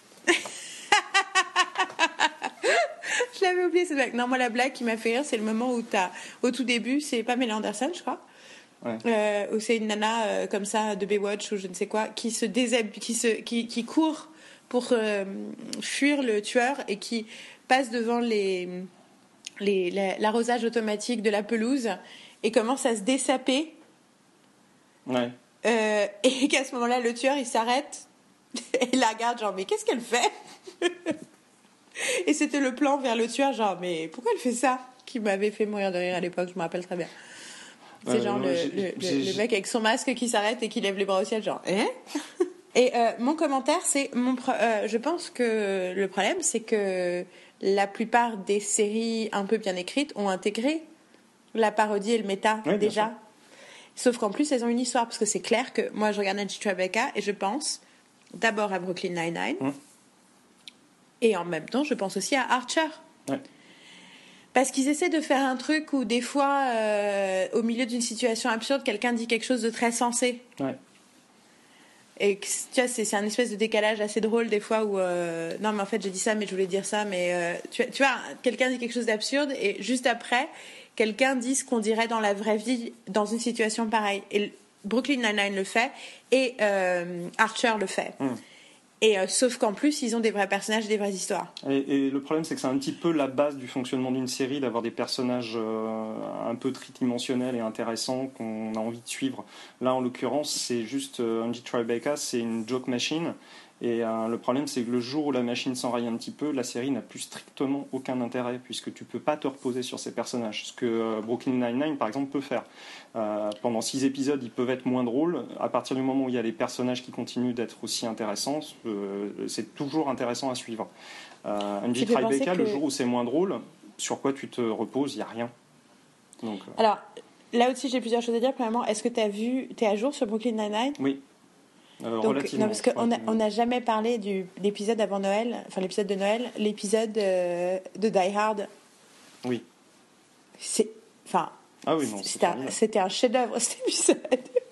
Je l'avais oublié cette blague. Non, moi la blague qui m'a fait rire, c'est le moment où au tout début, c'est Pamela Anderson, je crois. Où c'est une nana comme ça de Baywatch ou je ne sais quoi, qui se déshabille, qui court pour fuir le tueur, et qui passe devant l'arrosage automatique de la pelouse et commence à se dessaper. Et qu'à ce moment-là, le tueur, il s'arrête et la regarde genre, mais qu'est-ce qu'elle fait? Et c'était le plan vers le tueur, genre, mais pourquoi elle fait ça? Qui m'avait fait mourir de rire à l'époque, je me rappelle très bien. C'est genre le mec avec son masque qui s'arrête et qui lève les bras au ciel, genre, hein? Et mon commentaire, c'est je pense que le problème, c'est que la plupart des séries un peu bien écrites ont intégré la parodie et le méta déjà. Sauf qu'en plus, elles ont une histoire, parce que c'est clair que moi, je regarde Nancy Tribeca et je pense d'abord à Brooklyn Nine-Nine. Et en même temps, je pense aussi à Archer. Ouais. Parce qu'ils essaient de faire un truc où des fois, au milieu d'une situation absurde, quelqu'un dit quelque chose de très sensé. Ouais. Et tu vois, c'est un espèce de décalage assez drôle des fois où non mais en fait j'ai dit ça mais je voulais dire ça mais tu vois quelqu'un dit quelque chose d'absurde et juste après quelqu'un dit ce qu'on dirait dans la vraie vie dans une situation pareille et Brooklyn Nine-Nine le fait et Archer le fait et sauf qu'en plus ils ont des vrais personnages et des vraies histoires et le problème c'est que c'est un petit peu la base du fonctionnement d'une série d'avoir des personnages un peu tridimensionnels et intéressants qu'on a envie de suivre. Là en l'occurrence c'est juste Angie Tribeca, c'est une joke machine et le problème c'est que le jour où la machine s'enraye un petit peu, la série n'a plus strictement aucun intérêt puisque tu peux pas te reposer sur ces personnages, ce que Brooklyn Nine-Nine par exemple peut faire. Pendant 6 épisodes ils peuvent être moins drôles, à partir du moment où il y a les personnages qui continuent d'être aussi intéressants, c'est toujours intéressant à suivre. Angie Tribeca, le jour où c'est moins drôle, sur quoi tu te reposes, il n'y a rien. Donc, alors là aussi j'ai plusieurs choses à dire. Premièrement, est-ce que t'es à jour sur Brooklyn Nine-Nine? Oui. Donc, relativement. non, parce qu'on n'a jamais parlé de l'épisode avant Noël, enfin l'épisode de Noël, l'épisode de Die Hard. Oui. Enfin, ah oui, non, c'était un chef-d'œuvre cet épisode.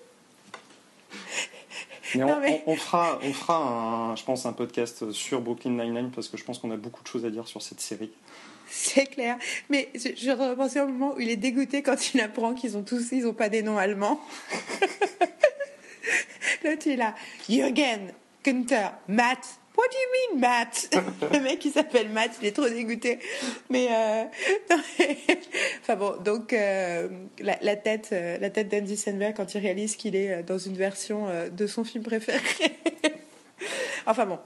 Mais on fera je pense, un podcast sur Brooklyn Nine-Nine parce que je pense qu'on a beaucoup de choses à dire sur cette série. C'est clair. Mais je repensais au moment où il est dégoûté quand il apprend qu'ils ont pas des noms allemands. L'autre il est là, Jürgen, Günther, Matt. What do you mean, Matt? Le mec qui s'appelle Matt, il est trop dégoûté. Mais enfin bon, donc la tête d'Andy Samberg quand il réalise qu'il est dans une version de son film préféré. Enfin bon.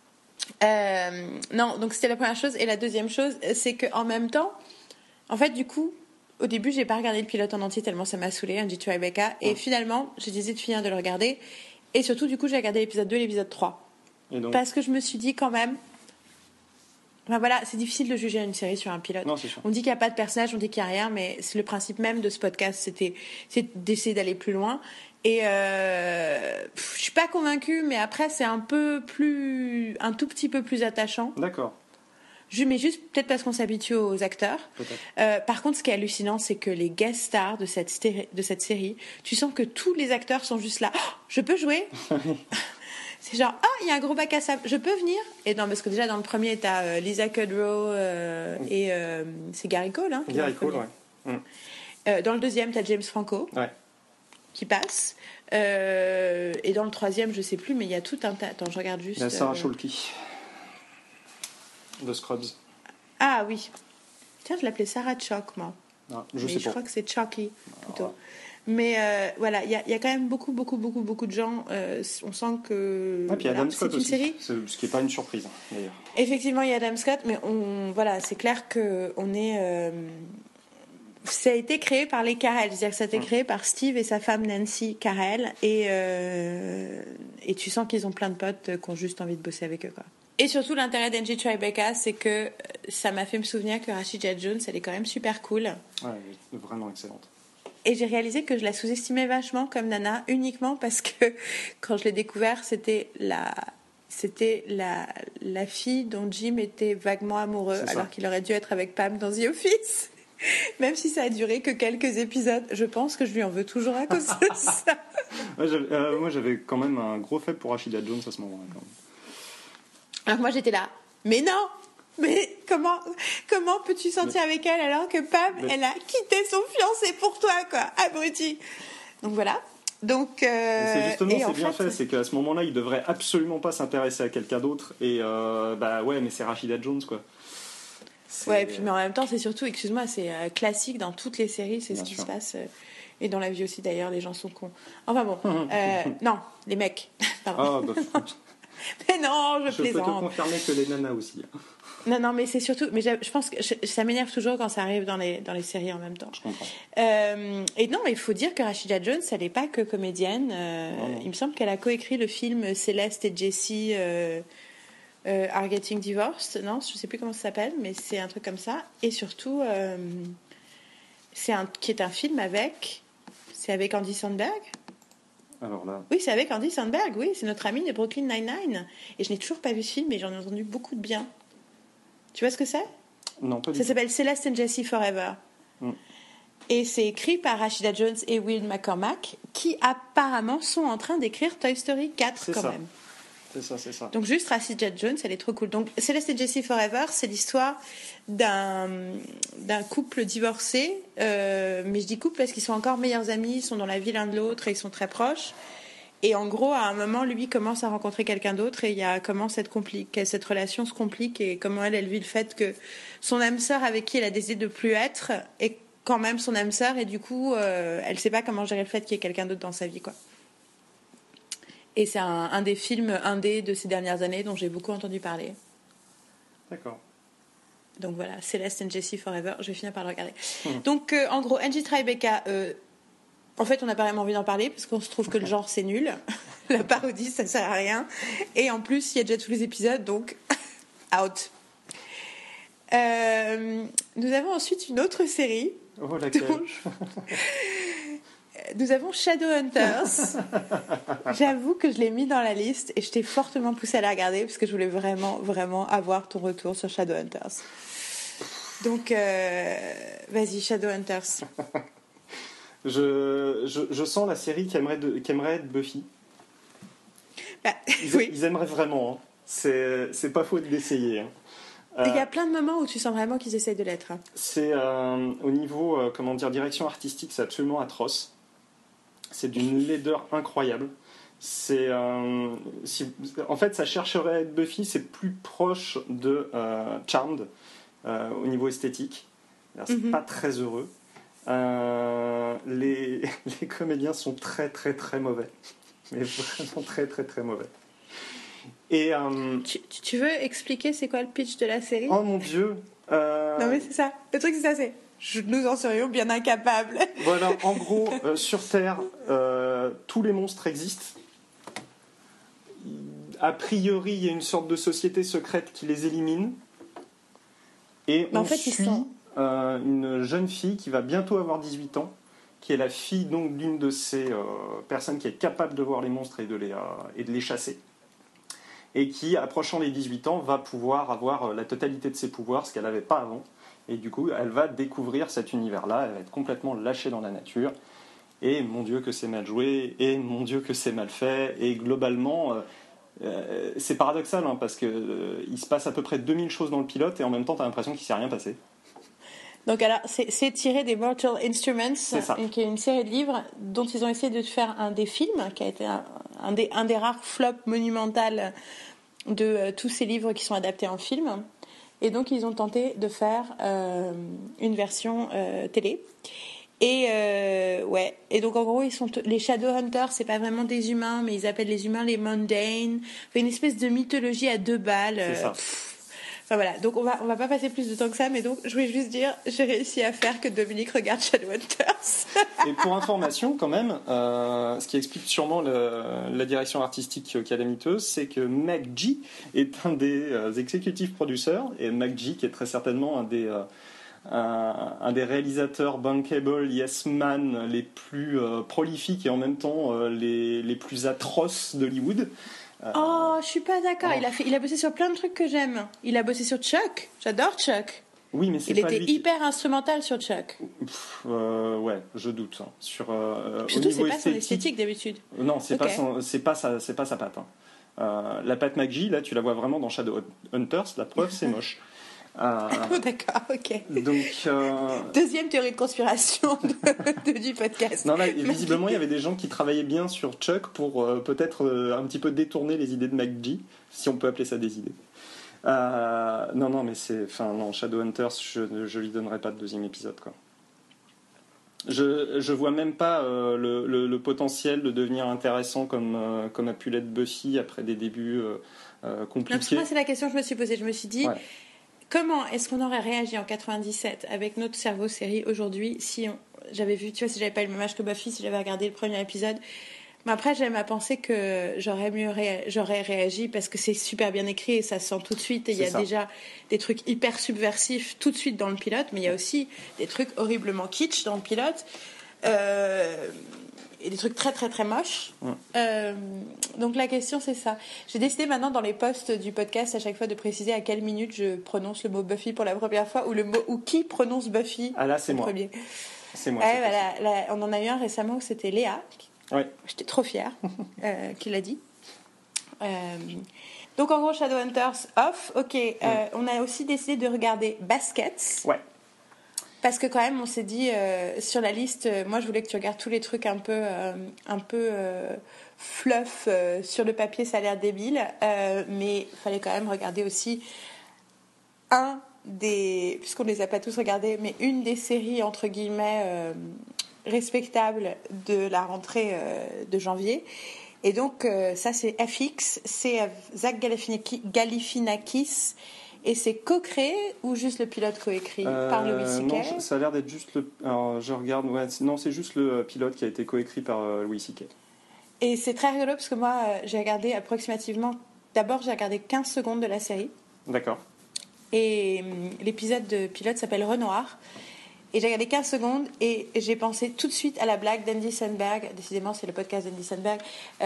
Non, donc c'était la première chose. Et la deuxième chose, c'est qu'en même temps, en fait, du coup, au début, j'ai pas regardé le pilote en entier tellement ça m'a saoulé, Angie Tribeca. Et finalement, j'ai décidé de finir de le regarder. Et surtout, du coup, j'ai regardé l'épisode 2 et l'épisode 3. Et donc... Parce que je me suis dit quand même... Enfin voilà, c'est difficile de juger une série sur un pilote. Non, c'est sûr. On dit qu'il n'y a pas de personnage, on dit qu'il n'y a rien, mais c'est le principe même de ce podcast, c'est d'essayer d'aller plus loin. Et je suis pas convaincue, mais après, c'est un tout petit peu plus attachant. D'accord. Mais juste peut-être parce qu'on s'habitue aux acteurs. Par contre, ce qui est hallucinant, c'est que les guest stars de cette série, tu sens que tous les acteurs sont juste là. Oh, je peux jouer. C'est genre, il y a un gros bac à sable, je peux venir? Et non, parce que déjà dans le premier, t'as Lisa Kudrow et c'est Gary Cole. Hein, Gary Cole, ouais. Dans le deuxième, t'as James Franco qui passe. Et dans le troisième, je sais plus, mais il y a tout un tas. Attends, je regarde juste. Il y a Sarah Sholky de Scrubs. Ah oui. Tiens, je l'appelais Sarah Chalk, moi. Ah, je crois que c'est Chalky plutôt. Mais voilà, il y a quand même beaucoup de gens. On sent que puis Adam Scott c'est une aussi. série. Ce qui n'est pas une surprise, d'ailleurs. Effectivement, il y a Adam Scott, mais c'est clair que ça a été créé par les Carell, c'est-à-dire que ça a été créé par Steve et sa femme Nancy Carell, et tu sens qu'ils ont plein de potes qui ont juste envie de bosser avec eux, quoi. Et surtout, l'intérêt d'Angie Tribeca, c'est que ça m'a fait me souvenir que Rashida Jones, elle est quand même super cool. Ouais, elle est vraiment excellente. Et j'ai réalisé que je la sous-estimais vachement comme nana, uniquement parce que quand je l'ai découvert, c'était la fille dont Jim était vaguement amoureux, alors qu'il aurait dû être avec Pam dans The Office. Même si ça a duré que quelques épisodes, je pense que je lui en veux toujours à cause de ça. Moi, j'avais quand même un gros faible pour Rashida Jones à ce moment-là. Quand même. Alors moi, j'étais là, mais non! Mais comment peux-tu sortir avec elle alors que Pam, elle a quitté son fiancé pour toi, quoi, abruti. Donc voilà. Donc c'est justement, c'est bien fait, c'est qu'à ce moment-là, il devrait absolument pas s'intéresser à quelqu'un d'autre. Et mais c'est Rashida Jones, quoi. Ouais, et puis mais en même temps, c'est surtout, excuse-moi, c'est classique dans toutes les séries, c'est ce qui se passe. Et dans la vie aussi, d'ailleurs, les gens sont cons. Enfin bon, non, les mecs. Pardon. Mais non, je plaisante. Je peux te confirmer que les nanas aussi. Non, mais c'est surtout... Mais je pense que ça m'énerve toujours quand ça arrive dans les séries en même temps. Je comprends. Et non, mais il faut dire que Rashida Jones, elle n'est pas que comédienne. Il me semble qu'elle a coécrit le film Céleste et Jessie Are Getting Divorced. Non, je ne sais plus comment ça s'appelle, mais c'est un truc comme ça. Et surtout, qui est un film avec... C'est avec Andy Samberg. Alors là... Oui, c'est avec Andy Samberg, oui. C'est notre ami de Brooklyn Nine-Nine. Et je n'ai toujours pas vu ce film, mais j'en ai entendu beaucoup de bien. Tu vois ce que c'est? Non, pas du Ça tout. s'appelle Celeste and Jesse Forever. Et c'est écrit par Rashida Jones et Will McCormack, qui apparemment sont en train d'écrire Toy Story 4 C'est quand ça. même. C'est ça. Donc juste Rashida Jones, elle est trop cool. Donc Celeste and Jesse Forever, c'est l'histoire d'un couple divorcé. Mais je dis couple parce qu'ils sont encore meilleurs amis, ils sont dans la vie l'un de l'autre et ils sont très proches. Et en gros, à un moment, lui commence à rencontrer quelqu'un d'autre et il y a comment cette relation se complique et comment elle vit le fait que son âme sœur avec qui elle a décidé de plus être est quand même son âme sœur et du coup, elle sait pas comment gérer le fait qu'il y ait quelqu'un d'autre dans sa vie, quoi. Et c'est un des films indés de ces dernières années dont j'ai beaucoup entendu parler. D'accord. Donc voilà, Celeste and Jesse Forever, je vais finir par le regarder. Donc en gros, Angie Tribeca, en fait on n'a pas vraiment envie d'en parler parce qu'on se trouve que le genre c'est nul. La parodie ça sert à rien. Et en plus il y a déjà tous les épisodes donc out. Nous avons ensuite une autre série. Oh, laquelle? Nous avons Shadowhunters. J'avoue que je l'ai mis dans la liste et je t'ai fortement poussé à la regarder parce que je voulais vraiment, vraiment avoir ton retour sur Shadowhunters. Donc, vas-y, Shadowhunters. Je sens la série qui aimerait être Buffy. Bah, Ils aimeraient vraiment. Hein. C'est pas faute d'essayer. Hein. Il y a plein de moments où tu sens vraiment qu'ils essayent de l'être. C'est au niveau direction artistique, c'est absolument atroce. C'est d'une laideur incroyable. En fait, ça chercherait à être Buffy, c'est plus proche de Charmed au niveau esthétique. C'est pas très heureux. Les comédiens sont très très très mauvais, mais vraiment très très très mauvais. Et tu veux expliquer c'est quoi le pitch de la série? Oh mon Dieu. Non mais c'est ça. Le truc c'est ça, nous en serions bien incapables. Voilà, en gros, sur Terre, tous les monstres existent. A priori, il y a une sorte de société secrète qui les élimine. Et on suit une jeune fille qui va bientôt avoir 18 ans, qui est la fille donc d'une de ces personnes qui est capable de voir les monstres et de les chasser. Et qui, approchant les 18 ans, va pouvoir avoir la totalité de ses pouvoirs, ce qu'elle n'avait pas avant. Et du coup, elle va découvrir cet univers-là, elle va être complètement lâchée dans la nature. Et mon Dieu que c'est mal joué, et mon Dieu que c'est mal fait. Et globalement, c'est paradoxal, hein, parce qu'il se passe à peu près 2000 choses dans le pilote, et en même temps, tu as l'impression qu'il ne s'est rien passé. Donc alors, c'est tiré des Mortal Instruments, qui est une série de livres dont ils ont essayé de faire un des films, qui a été un des rares flops monumentaux de tous ces livres qui sont adaptés en film. Et donc, ils ont tenté de faire une version télé. Et Et donc, en gros, les Shadowhunters, c'est pas vraiment des humains, mais ils appellent les humains les Mundanes. Enfin, une espèce de mythologie à deux balles. C'est ça. Enfin voilà, donc on va pas passer plus de temps que ça, mais donc je voulais juste dire, j'ai réussi à faire que Dominique regarde Shadowhunters. Et pour information quand même, ce qui explique sûrement la direction artistique calamiteuse, c'est que McG est un des executive producers, et McG qui est très certainement un des réalisateurs bankable, yes man les plus prolifiques et en même temps les plus atroces d'Hollywood. Oh, je suis pas d'accord. Il a bossé sur plein de trucs que j'aime. Il a bossé sur Chuck. J'adore Chuck. Oui, mais il était hyper instrumental sur Chuck. Ouais, je doute. Hein. Surtout, c'est pas son esthétique d'habitude. Non, c'est pas sa patte. Hein. La patte McG, là, tu la vois vraiment dans Shadowhunters. La preuve, c'est moche. Oh, d'accord, ok. Donc, deuxième théorie de conspiration du podcast. Non, là, visiblement, il y avait des gens qui travaillaient bien sur Chuck pour peut-être un petit peu détourner les idées de McG, si on peut appeler ça des idées. Non, mais Shadowhunters, je lui donnerai pas de deuxième épisode, quoi. Je vois même pas le potentiel de devenir intéressant comme a pu l'être Buffy après des débuts compliqués. Moi, c'est la question que je me suis posée. Je me suis dit, comment est-ce qu'on aurait réagi en 97 avec notre cerveau série aujourd'hui si j'avais vu, tu vois, si j'avais pas eu le même âge que Buffy, si j'avais regardé le premier épisode. Mais après, j'aime à penser que j'aurais réagi parce que c'est super bien écrit et ça se sent tout de suite. Et il y a déjà des trucs hyper subversifs tout de suite dans le pilote, mais il y a aussi des trucs horriblement kitsch dans le pilote. et des trucs très très très moches. Donc la question c'est ça. J'ai décidé maintenant dans les posts du podcast à chaque fois de préciser à quelle minute je prononce le mot Buffy pour la première fois ou qui prononce Buffy. Ah là c'est moi. Premier. C'est moi. Ouais, voilà, on en a eu un récemment où c'était Léa. Ouais. J'étais trop fière qu'il l'a dit. Donc en gros Shadowhunters off. Ok. On a aussi décidé de regarder Baskets. Ouais. Parce que quand même, on s'est dit sur la liste, moi je voulais que tu regardes tous les trucs un peu fluff sur le papier, ça a l'air débile, mais il fallait quand même regarder aussi puisqu'on les a pas tous regardés, mais une des séries entre guillemets respectables de la rentrée de janvier. Et donc ça c'est FX, c'est Zach Galifianakis. Et c'est co-créé ou juste le pilote coécrit par Louis C.K. Non, ça a l'air d'être juste le. Alors je regarde, non, c'est juste le pilote qui a été coécrit par Louis C.K. Et c'est très rigolo parce que moi, j'ai regardé approximativement. D'abord, j'ai regardé 15 secondes de la série. D'accord. Et l'épisode de pilote s'appelle Renoir. Et j'ai regardé 15 secondes et j'ai pensé tout de suite à la blague d'Andy Samberg, décidément c'est le podcast d'Andy Samberg,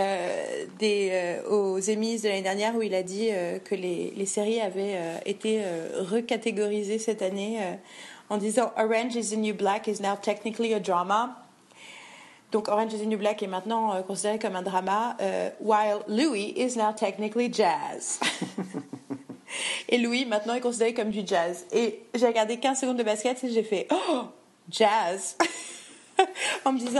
aux Emmys de l'année dernière où il a dit que les séries avaient été recatégorisées cette année en disant Orange is the New Black is now technically a drama. Donc Orange is the New Black est maintenant considéré comme un drama, while Louis is now technically jazz. Et Louis, maintenant, est considéré comme du jazz. Et j'ai regardé 15 secondes de basket et j'ai fait « Oh, jazz !» en me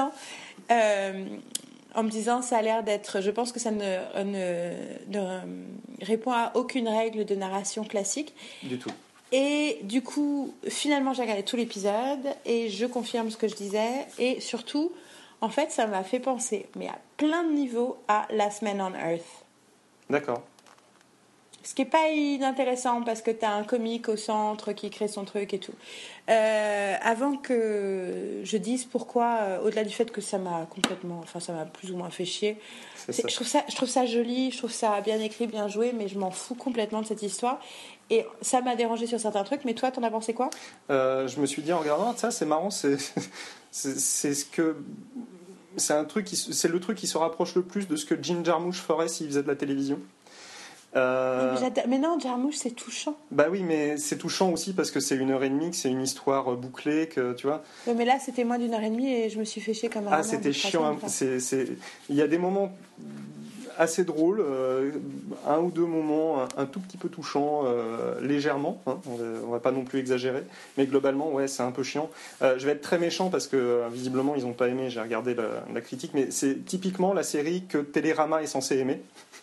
disant, ça a l'air d'être... Je pense que ça ne répond à aucune règle de narration classique. Du tout. Et du coup, finalement, j'ai regardé tout l'épisode et je confirme ce que je disais. Et surtout, en fait, ça m'a fait penser, mais à plein de niveaux, à Last Man on Earth. D'accord. Ce qui n'est pas inintéressant parce que tu as un comique au centre qui crée son truc et tout. Avant que je dise pourquoi, au-delà du fait que ça m'a plus ou moins fait chier, je trouve ça joli, je trouve ça bien écrit, bien joué, mais je m'en fous complètement de cette histoire. Et ça m'a dérangé sur certains trucs, mais toi, t'en as pensé quoi ? Je me suis dit en regardant ça, c'est marrant, c'est ce que. C'est le truc qui se rapproche le plus de ce que Jim Jarmusch ferait s'il faisait de la télévision. Mais non, Jarmusch, c'est touchant. Bah oui, mais c'est touchant aussi parce que c'est 1h30, que c'est une histoire bouclée, que tu vois. Ouais, mais là, c'était moins d'1h30 et je me suis fait chier comme un. Ah, c'était chiant. Il y a des moments assez drôles, un ou deux moments un tout petit peu touchants, légèrement. Hein, on va pas non plus exagérer, mais globalement, ouais, c'est un peu chiant. Je vais être très méchant parce que visiblement, ils ont pas aimé. J'ai regardé la critique, mais c'est typiquement la série que Télérama est censé aimer.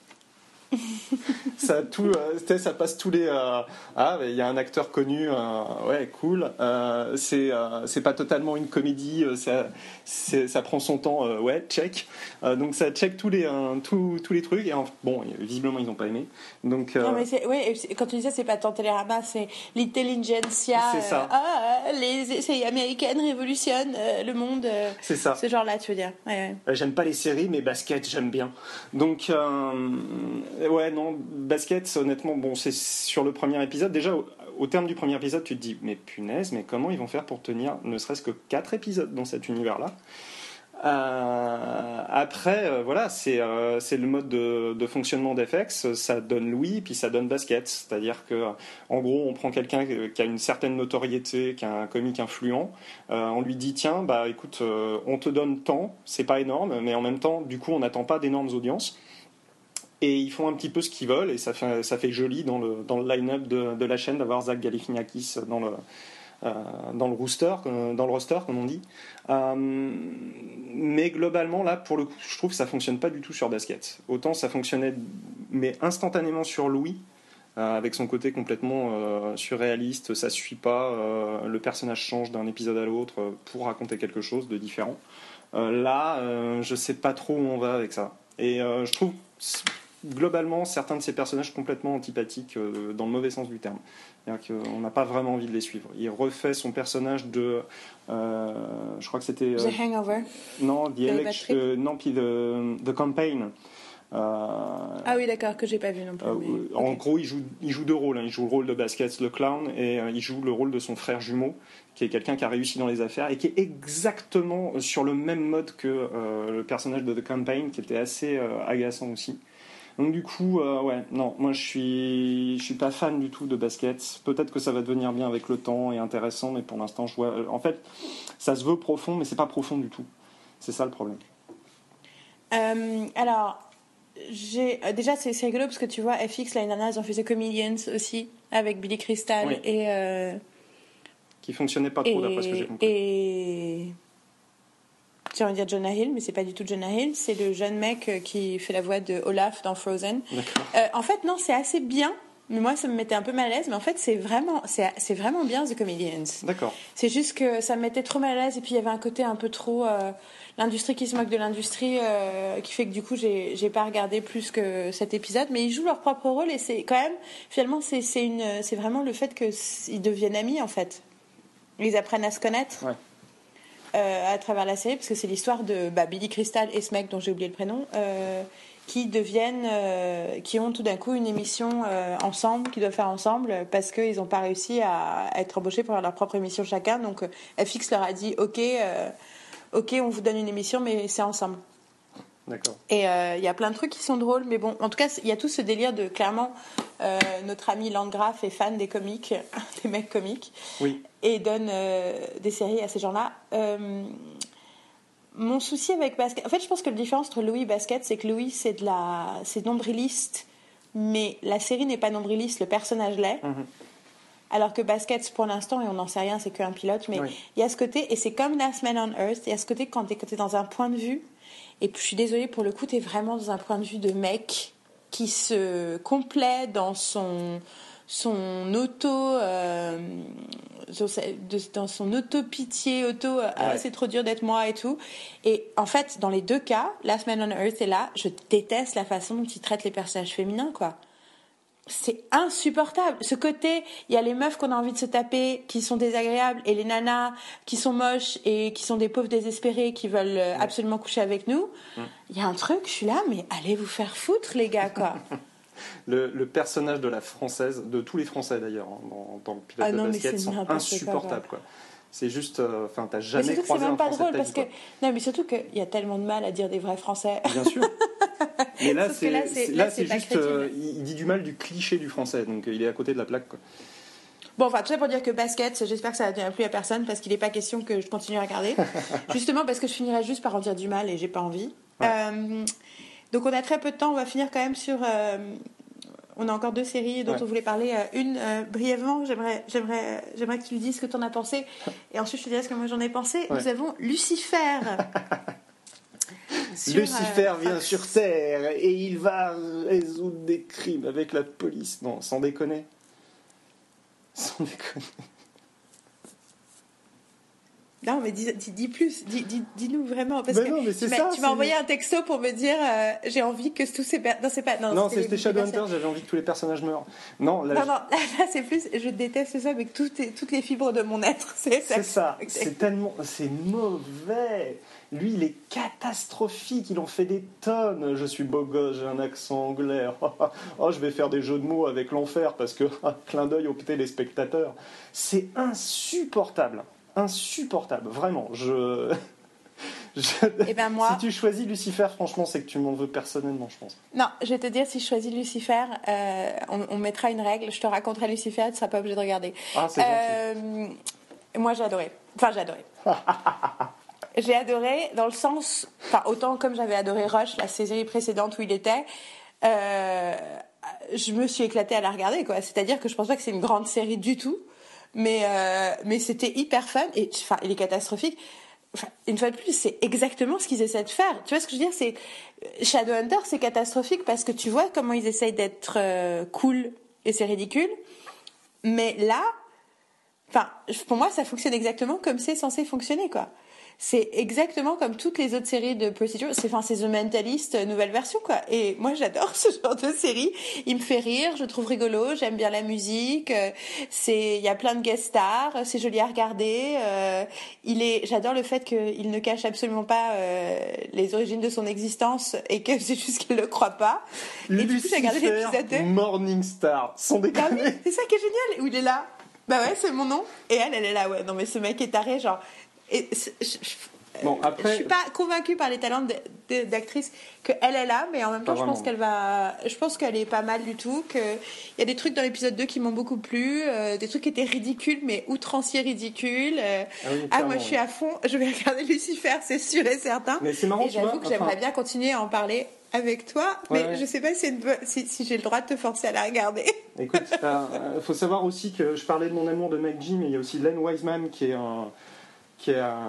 Ça passe tous les il y a un acteur connu, ouais, cool, c'est pas totalement une comédie, ça prend son temps, ouais, check, donc ça check tous les trucs et bon, visiblement ils n'ont pas aimé, donc non, mais quand tu dis ça, c'est pas tant Télérama, c'est l'intelligentsia, c'est ça. Les séries américaines révolutionnent le monde, c'est ça, ce genre là, tu veux dire, ouais. J'aime pas les séries, mais basket j'aime bien, donc ouais, non, basket, honnêtement, bon, c'est sur le premier épisode. Déjà, au terme du premier épisode, tu te dis, mais punaise, mais comment ils vont faire pour tenir ne serait-ce que 4 épisodes dans cet univers-là ? Après, voilà, c'est le mode de fonctionnement d'FX. Ça donne Louis, puis ça donne basket. C'est-à-dire que, en gros, on prend quelqu'un qui a une certaine notoriété, qui a un comique influent. On lui dit, tiens, bah écoute, on te donne tant, c'est pas énorme, mais en même temps, du coup, on n'attend pas d'énormes audiences. Et ils font un petit peu ce qu'ils veulent, et ça fait joli dans le line-up de la chaîne d'avoir Zach Galifianakis dans le roster, comme on dit. Mais globalement, là, pour le coup, je trouve que ça fonctionne pas du tout sur Basket. Autant ça fonctionnait, mais instantanément sur Louis, avec son côté complètement surréaliste, ça suit pas, le personnage change d'un épisode à l'autre pour raconter quelque chose de différent. Là, je sais pas trop où on va avec ça. Et je trouve globalement certains de ces personnages complètement antipathiques dans le mauvais sens du terme. C'est-à-dire qu'on n'a pas vraiment envie de les suivre. Il refait son personnage de je crois que c'était The Hangover. non, The Campaign, Ah oui, d'accord, que j'ai pas vu non plus. En gros, il joue deux rôles. Il joue le rôle de Baskets le clown et il joue le rôle de son frère jumeau, qui est quelqu'un qui a réussi dans les affaires et qui est exactement sur le même mode que le personnage de The Campaign, qui était assez agaçant aussi. Donc du coup, moi je suis pas fan du tout de Baskets. Peut-être que ça va devenir bien avec le temps et intéressant, mais pour l'instant, je vois. En fait, ça se veut profond, mais c'est pas profond du tout. C'est ça le problème. Alors, déjà c'est rigolo parce que tu vois, FX l'année dernière ils ont fait The Comedians aussi avec Billy Crystal et qui fonctionnait pas trop d'après ce que j'ai compris. Et j'ai envie de dire Jonah Hill, mais c'est pas du tout Jonah Hill, c'est le jeune mec qui fait la voix de Olaf dans Frozen. En fait, non, c'est assez bien, mais moi ça me mettait un peu mal à l'aise, mais en fait c'est vraiment bien The Comedians. D'accord. C'est juste que ça me mettait trop mal à l'aise et puis il y avait un côté un peu trop l'industrie qui se moque de l'industrie qui fait que du coup j'ai pas regardé plus que cet épisode, mais ils jouent leur propre rôle et c'est quand même finalement c'est vraiment le fait qu'ils deviennent amis en fait. Ils apprennent à se connaître. Ouais. À travers la série, parce que c'est l'histoire de Billy Crystal et ce mec dont j'ai oublié le prénom, qui ont tout d'un coup une émission ensemble, qu'ils doivent faire ensemble, parce qu'ils n'ont pas réussi à être embauchés pour faire leur propre émission chacun. Donc FX leur a dit ok, on vous donne une émission, mais c'est ensemble. D'accord. Et il y a plein de trucs qui sont drôles, mais bon, en tout cas, il y a tout ce délire de clairement notre ami Landgraf est fan des comiques, des mecs comiques, oui. Et donne des séries à ces gens-là. Mon souci avec Basket, en fait, je pense que la différence entre Louis et Basket, c'est que Louis c'est nombriliste, mais la série n'est pas nombriliste, le personnage l'est. Mm-hmm. Alors que Baskets, pour l'instant, et on n'en sait rien, c'est qu'un pilote, mais il y a ce côté, et c'est comme Last Man on Earth, il y a ce côté quand t'es dans un point de vue, et puis je suis désolée, pour le coup, t'es vraiment dans un point de vue de mec qui se complaît dans son dans son auto-pitié, c'est trop dur d'être moi et tout. Et en fait, dans les deux cas, Last Man on Earth est là, je déteste la façon dont il traite les personnages féminins, quoi. C'est insupportable. Ce côté, il y a les meufs qu'on a envie de se taper, qui sont désagréables, et les nanas qui sont moches et qui sont des pauvres désespérés qui veulent absolument coucher avec nous. Il y a un truc, je suis là, mais allez vous faire foutre, les gars, quoi. Le personnage de la française, de tous les Français d'ailleurs, dans le pilote de Basket, sont insupportables, quoi. C'est juste, t'as jamais croisé un Français de ta vie, quoi. Non, mais surtout qu'il y a tellement de mal à dire des vrais Français. Bien sûr. Mais là, c'est juste, il dit du mal du cliché du Français, donc il est à côté de la plaque, quoi. Bon, enfin, tout ça pour dire que Basket, j'espère que ça ne plu à personne, parce qu'il n'est pas question que je continue à regarder. Justement, parce que je finirais juste par en dire du mal et j'ai pas envie. Ouais. Donc, on a très peu de temps, on va finir quand même sur... on a encore deux séries dont on voulait parler. Une, brièvement, j'aimerais que tu lui dises ce que tu en as pensé. Et ensuite, je te dirai ce que moi j'en ai pensé. Ouais. Nous avons Lucifer. Lucifer vient sur Terre et il va résoudre des crimes avec la police. Non, sans déconner. Sans déconner. Non, mais dis plus, dis-nous vraiment, parce mais non, mais que tu m'as envoyé un texto pour me dire j'ai envie que tous ces non, c'est pas non, c'était Shadowhunters, j'avais envie que tous les personnages meurent. Non, là c'est plus, je déteste ça avec toutes les fibres de mon être. C'est ça, c'est mauvais. Lui, il est catastrophique, il en fait des tonnes. Je suis beau gosse, j'ai un accent anglais. Oh, je vais faire des jeux de mots avec l'enfer parce que clin d'œil aux téléspectateurs. C'est insupportable. Insupportable, vraiment. Et ben moi, si tu choisis Lucifer, franchement, c'est que tu m'en veux personnellement, je pense. Non, je vais te dire, si je choisis Lucifer, on mettra une règle. Je te raconterai Lucifer, tu ne seras pas obligé de regarder. Ah, c'est gentil. Moi, j'ai adoré. Enfin, j'ai adoré. J'ai adoré dans le sens... Enfin, autant comme j'avais adoré Rush, la série précédente où il était... je me suis éclatée à la regarder, quoi. C'est-à-dire que je pense pas que c'est une grande série du tout. Mais c'était hyper fun. Et enfin, il est catastrophique. Enfin, une fois de plus, c'est exactement ce qu'ils essaient de faire. Tu vois ce que je veux dire, c'est Shadowhunter, c'est catastrophique parce que tu vois comment ils essayent d'être cool et c'est ridicule. Mais là, enfin, pour moi, ça fonctionne exactement comme c'est censé fonctionner, quoi. c'est exactement comme toutes les autres séries de Procedure. C'est The Mentalist, nouvelle version, quoi. Et moi, j'adore ce genre de série. Il me fait rire, je trouve rigolo, j'aime bien la musique. Il y a plein de guest stars, c'est joli à regarder. J'adore le fait qu'il ne cache absolument pas les origines de son existence et que c'est juste qu'il le croit pas. Et du coup, j'ai regardé l'épisode 2. Morningstar, sans déconner. Ah oui, c'est ça qui est génial. Où il est là. Bah ouais, c'est mon nom. Et elle est là, ouais. Non, mais ce mec est taré, genre. Et bon, après, je suis pas convaincue par les talents d'actrice qu'elle est là, mais en même temps, je pense qu'elle est pas mal du tout. Il y a des trucs dans l'épisode 2 qui m'ont beaucoup plu, des trucs qui étaient ridicules, mais outranciers ridicules. Moi, je suis à fond. Je vais regarder Lucifer, c'est sûr et certain. Mais c'est marrant, et j'avoue que j'aimerais bien continuer à en parler avec toi, mais je sais pas si j'ai le droit de te forcer à la regarder. Écoute, faut savoir aussi que je parlais de mon amour de McG, mais il y a aussi Len Wiseman qui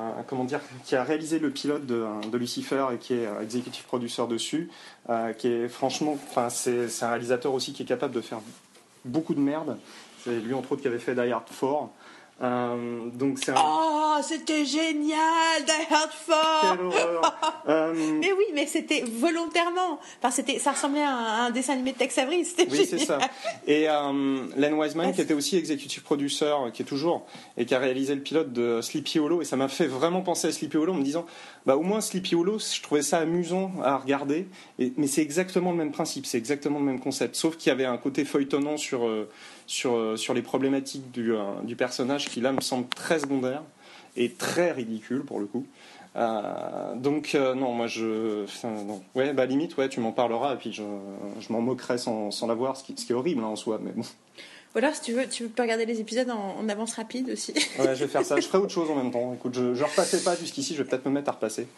a réalisé le pilote de Lucifer et qui est executive producer dessus, qui est franchement, c'est un réalisateur aussi qui est capable de faire beaucoup de merde. C'est lui entre autres qui avait fait Die Hard 4. Donc Oh, c'était génial, Die Hard 4. Quelle horreur. Mais oui, mais c'était volontairement. Ça ressemblait à un dessin animé de Tex Avery. C'était génial. C'est ça. Et Len Wiseman, qui était aussi executive producer, qui est toujours, et qui a réalisé le pilote de Sleepy Hollow, et ça m'a fait vraiment penser à Sleepy Hollow en me disant, au moins Sleepy Hollow, je trouvais ça amusant à regarder, mais c'est exactement le même principe, c'est exactement le même concept, sauf qu'il y avait un côté feuilletonnant sur les problématiques du personnage qui là me semble très secondaire et très ridicule pour le coup. Non, moi non. Ouais, limite, ouais, tu m'en parleras et puis je m'en moquerai sans la voir, ce qui est horrible en soi, mais bon. Ou alors, si tu peux regarder les épisodes en avance rapide aussi. Ouais, je vais faire ça. Je ferai autre chose en même temps. Écoute, je repassais pas jusqu'ici, je vais peut-être me mettre à repasser.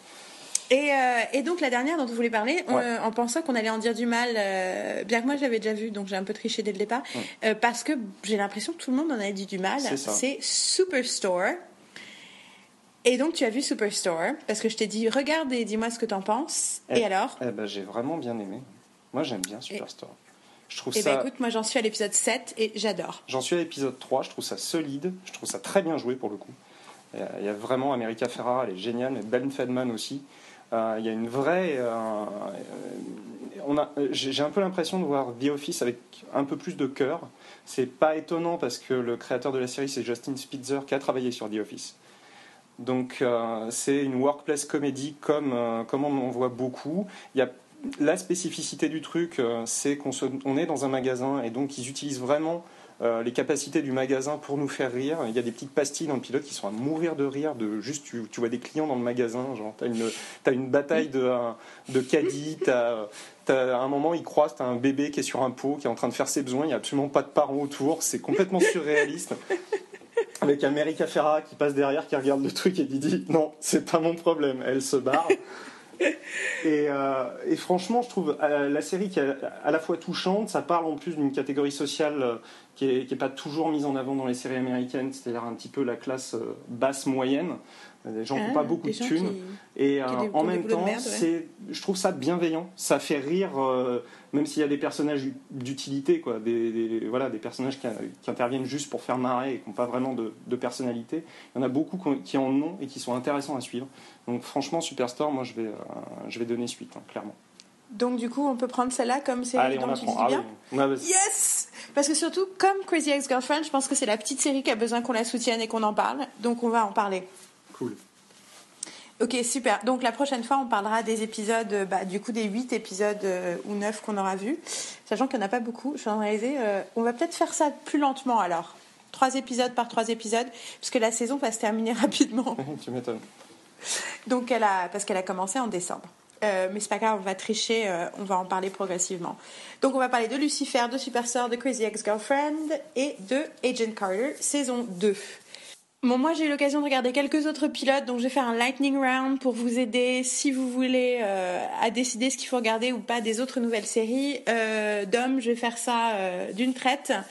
Et donc la dernière dont vous voulez parler, en pensant qu'on allait en dire du mal, bien que moi j'avais déjà vu, donc j'ai un peu triché dès le départ, parce que j'ai l'impression que tout le monde en a dit du mal, c'est Superstore. Et donc tu as vu Superstore, parce que je t'ai dit regarde et dis-moi ce que t'en penses, et alors j'ai vraiment bien aimé. Moi j'aime bien Superstore. Je trouve écoute, moi j'en suis à l'épisode 7 et j'adore. J'en suis à l'épisode 3, je trouve ça solide, je trouve ça très bien joué pour le coup. Il y a vraiment America Ferrara, elle est géniale, mais Ben Feldman aussi. Il y a une vraie. J'ai un peu l'impression de voir The Office avec un peu plus de cœur. C'est pas étonnant parce que le créateur de la série, c'est Justin Spitzer qui a travaillé sur The Office. Donc c'est une workplace comédie comme on en voit beaucoup. Il y a la spécificité du truc, c'est qu'on est dans un magasin et donc ils utilisent vraiment les capacités du magasin pour nous faire rire. Il y a des petites pastilles dans le pilote qui sont à mourir de rire. Juste, tu vois des clients dans le magasin, genre t'as une bataille de caddies, à un moment ils croisent, t'as un bébé qui est sur un pot, qui est en train de faire ses besoins, il n'y a absolument pas de parents autour, c'est complètement surréaliste. Avec America Ferrara qui passe derrière, qui regarde le truc et qui dit non, c'est pas mon problème, elle se barre. Et franchement, je trouve la série qui est à la fois touchante, ça parle en plus d'une catégorie sociale qui est pas toujours mise en avant dans les séries américaines, c'est-à-dire un petit peu la classe basse moyenne, des gens qui n'ont pas beaucoup de thunes, et en même temps, je trouve ça bienveillant, ça fait rire, même s'il y a des personnages d'utilité, quoi, des personnages qui interviennent juste pour faire marrer et qui n'ont pas vraiment de personnalité. Il y en a beaucoup qui en ont et qui sont intéressants à suivre. Donc franchement, Superstore, moi je vais donner suite, clairement. Donc du coup, on peut prendre celle-là comme série dont tu dis bien. Yes. Parce que surtout, comme Crazy Ex-Girlfriend, je pense que c'est la petite série qui a besoin qu'on la soutienne et qu'on en parle. Donc on va en parler. Cool. Ok, super. Donc la prochaine fois, on parlera des épisodes, du coup des 8 épisodes ou 9 qu'on aura vus. Sachant qu'il n'y en a pas beaucoup, je suis en train de réaliser. On va peut-être faire ça plus lentement alors. 3 épisodes par 3 épisodes, parce que la saison va se terminer rapidement. Tu m'étonnes. Donc parce qu'elle a commencé en décembre. Mais c'est pas grave, on va tricher, on va en parler progressivement. Donc on va parler de Lucifer, de Superstore, de Crazy Ex-Girlfriend et de Agent Carter, saison 2. Bon, moi j'ai eu l'occasion de regarder quelques autres pilotes, donc je vais faire un lightning round pour vous aider si vous voulez à décider ce qu'il faut regarder ou pas des autres nouvelles séries. Dom, je vais faire ça d'une traite.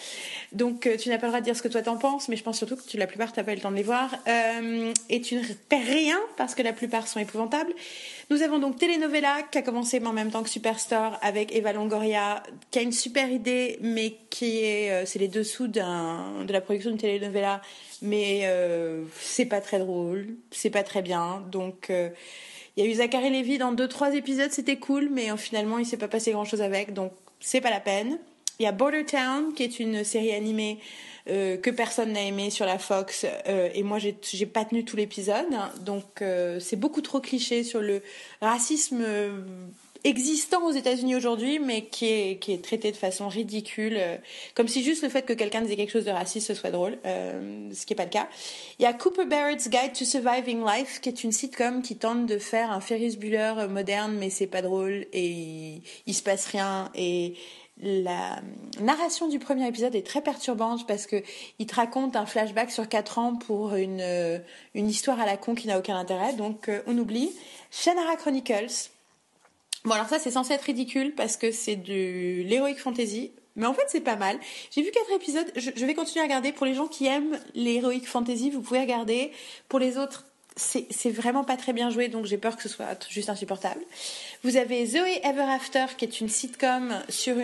Donc tu n'as pas le droit de dire ce que toi t'en penses, mais je pense surtout que la plupart t'as pas eu le temps de les voir. Et tu ne perds rien parce que la plupart sont épouvantables. Nous avons donc Telenovela qui a commencé en même temps que Superstore avec Eva Longoria, qui a une super idée, mais qui est c'est les dessous de la production d'une telenovela, mais c'est pas très drôle, c'est pas très bien. Donc il y a eu Zachary Levi dans 2-3 épisodes, c'était cool, mais finalement il s'est pas passé grand chose avec, donc c'est pas la peine. Il y a Border Town qui est une série animée que personne n'a aimée sur la Fox, et moi j'ai pas tenu tout l'épisode, donc c'est beaucoup trop cliché sur le racisme existant aux États-Unis aujourd'hui, mais qui est traité de façon ridicule, comme si juste le fait que quelqu'un disait quelque chose de raciste ce soit drôle, ce qui est pas le cas. Il y a Cooper Barrett's Guide to Surviving Life, qui est une sitcom qui tente de faire un Ferris Bueller moderne, mais c'est pas drôle et il se passe rien. Et la narration du premier épisode est très perturbante parce que il te raconte un flashback sur 4 ans pour une histoire à la con qui n'a aucun intérêt, donc on oublie. Shannara Chronicles. Bon, alors ça c'est censé être ridicule parce que c'est de l'heroic fantasy, mais en fait c'est pas mal. J'ai vu 4 épisodes, je vais continuer à regarder. Pour les gens qui aiment les heroic fantasy, vous pouvez regarder. Pour les autres, c'est vraiment pas très bien joué, donc j'ai peur que ce soit juste insupportable. Vous avez Zoe Ever After, qui est une sitcom sur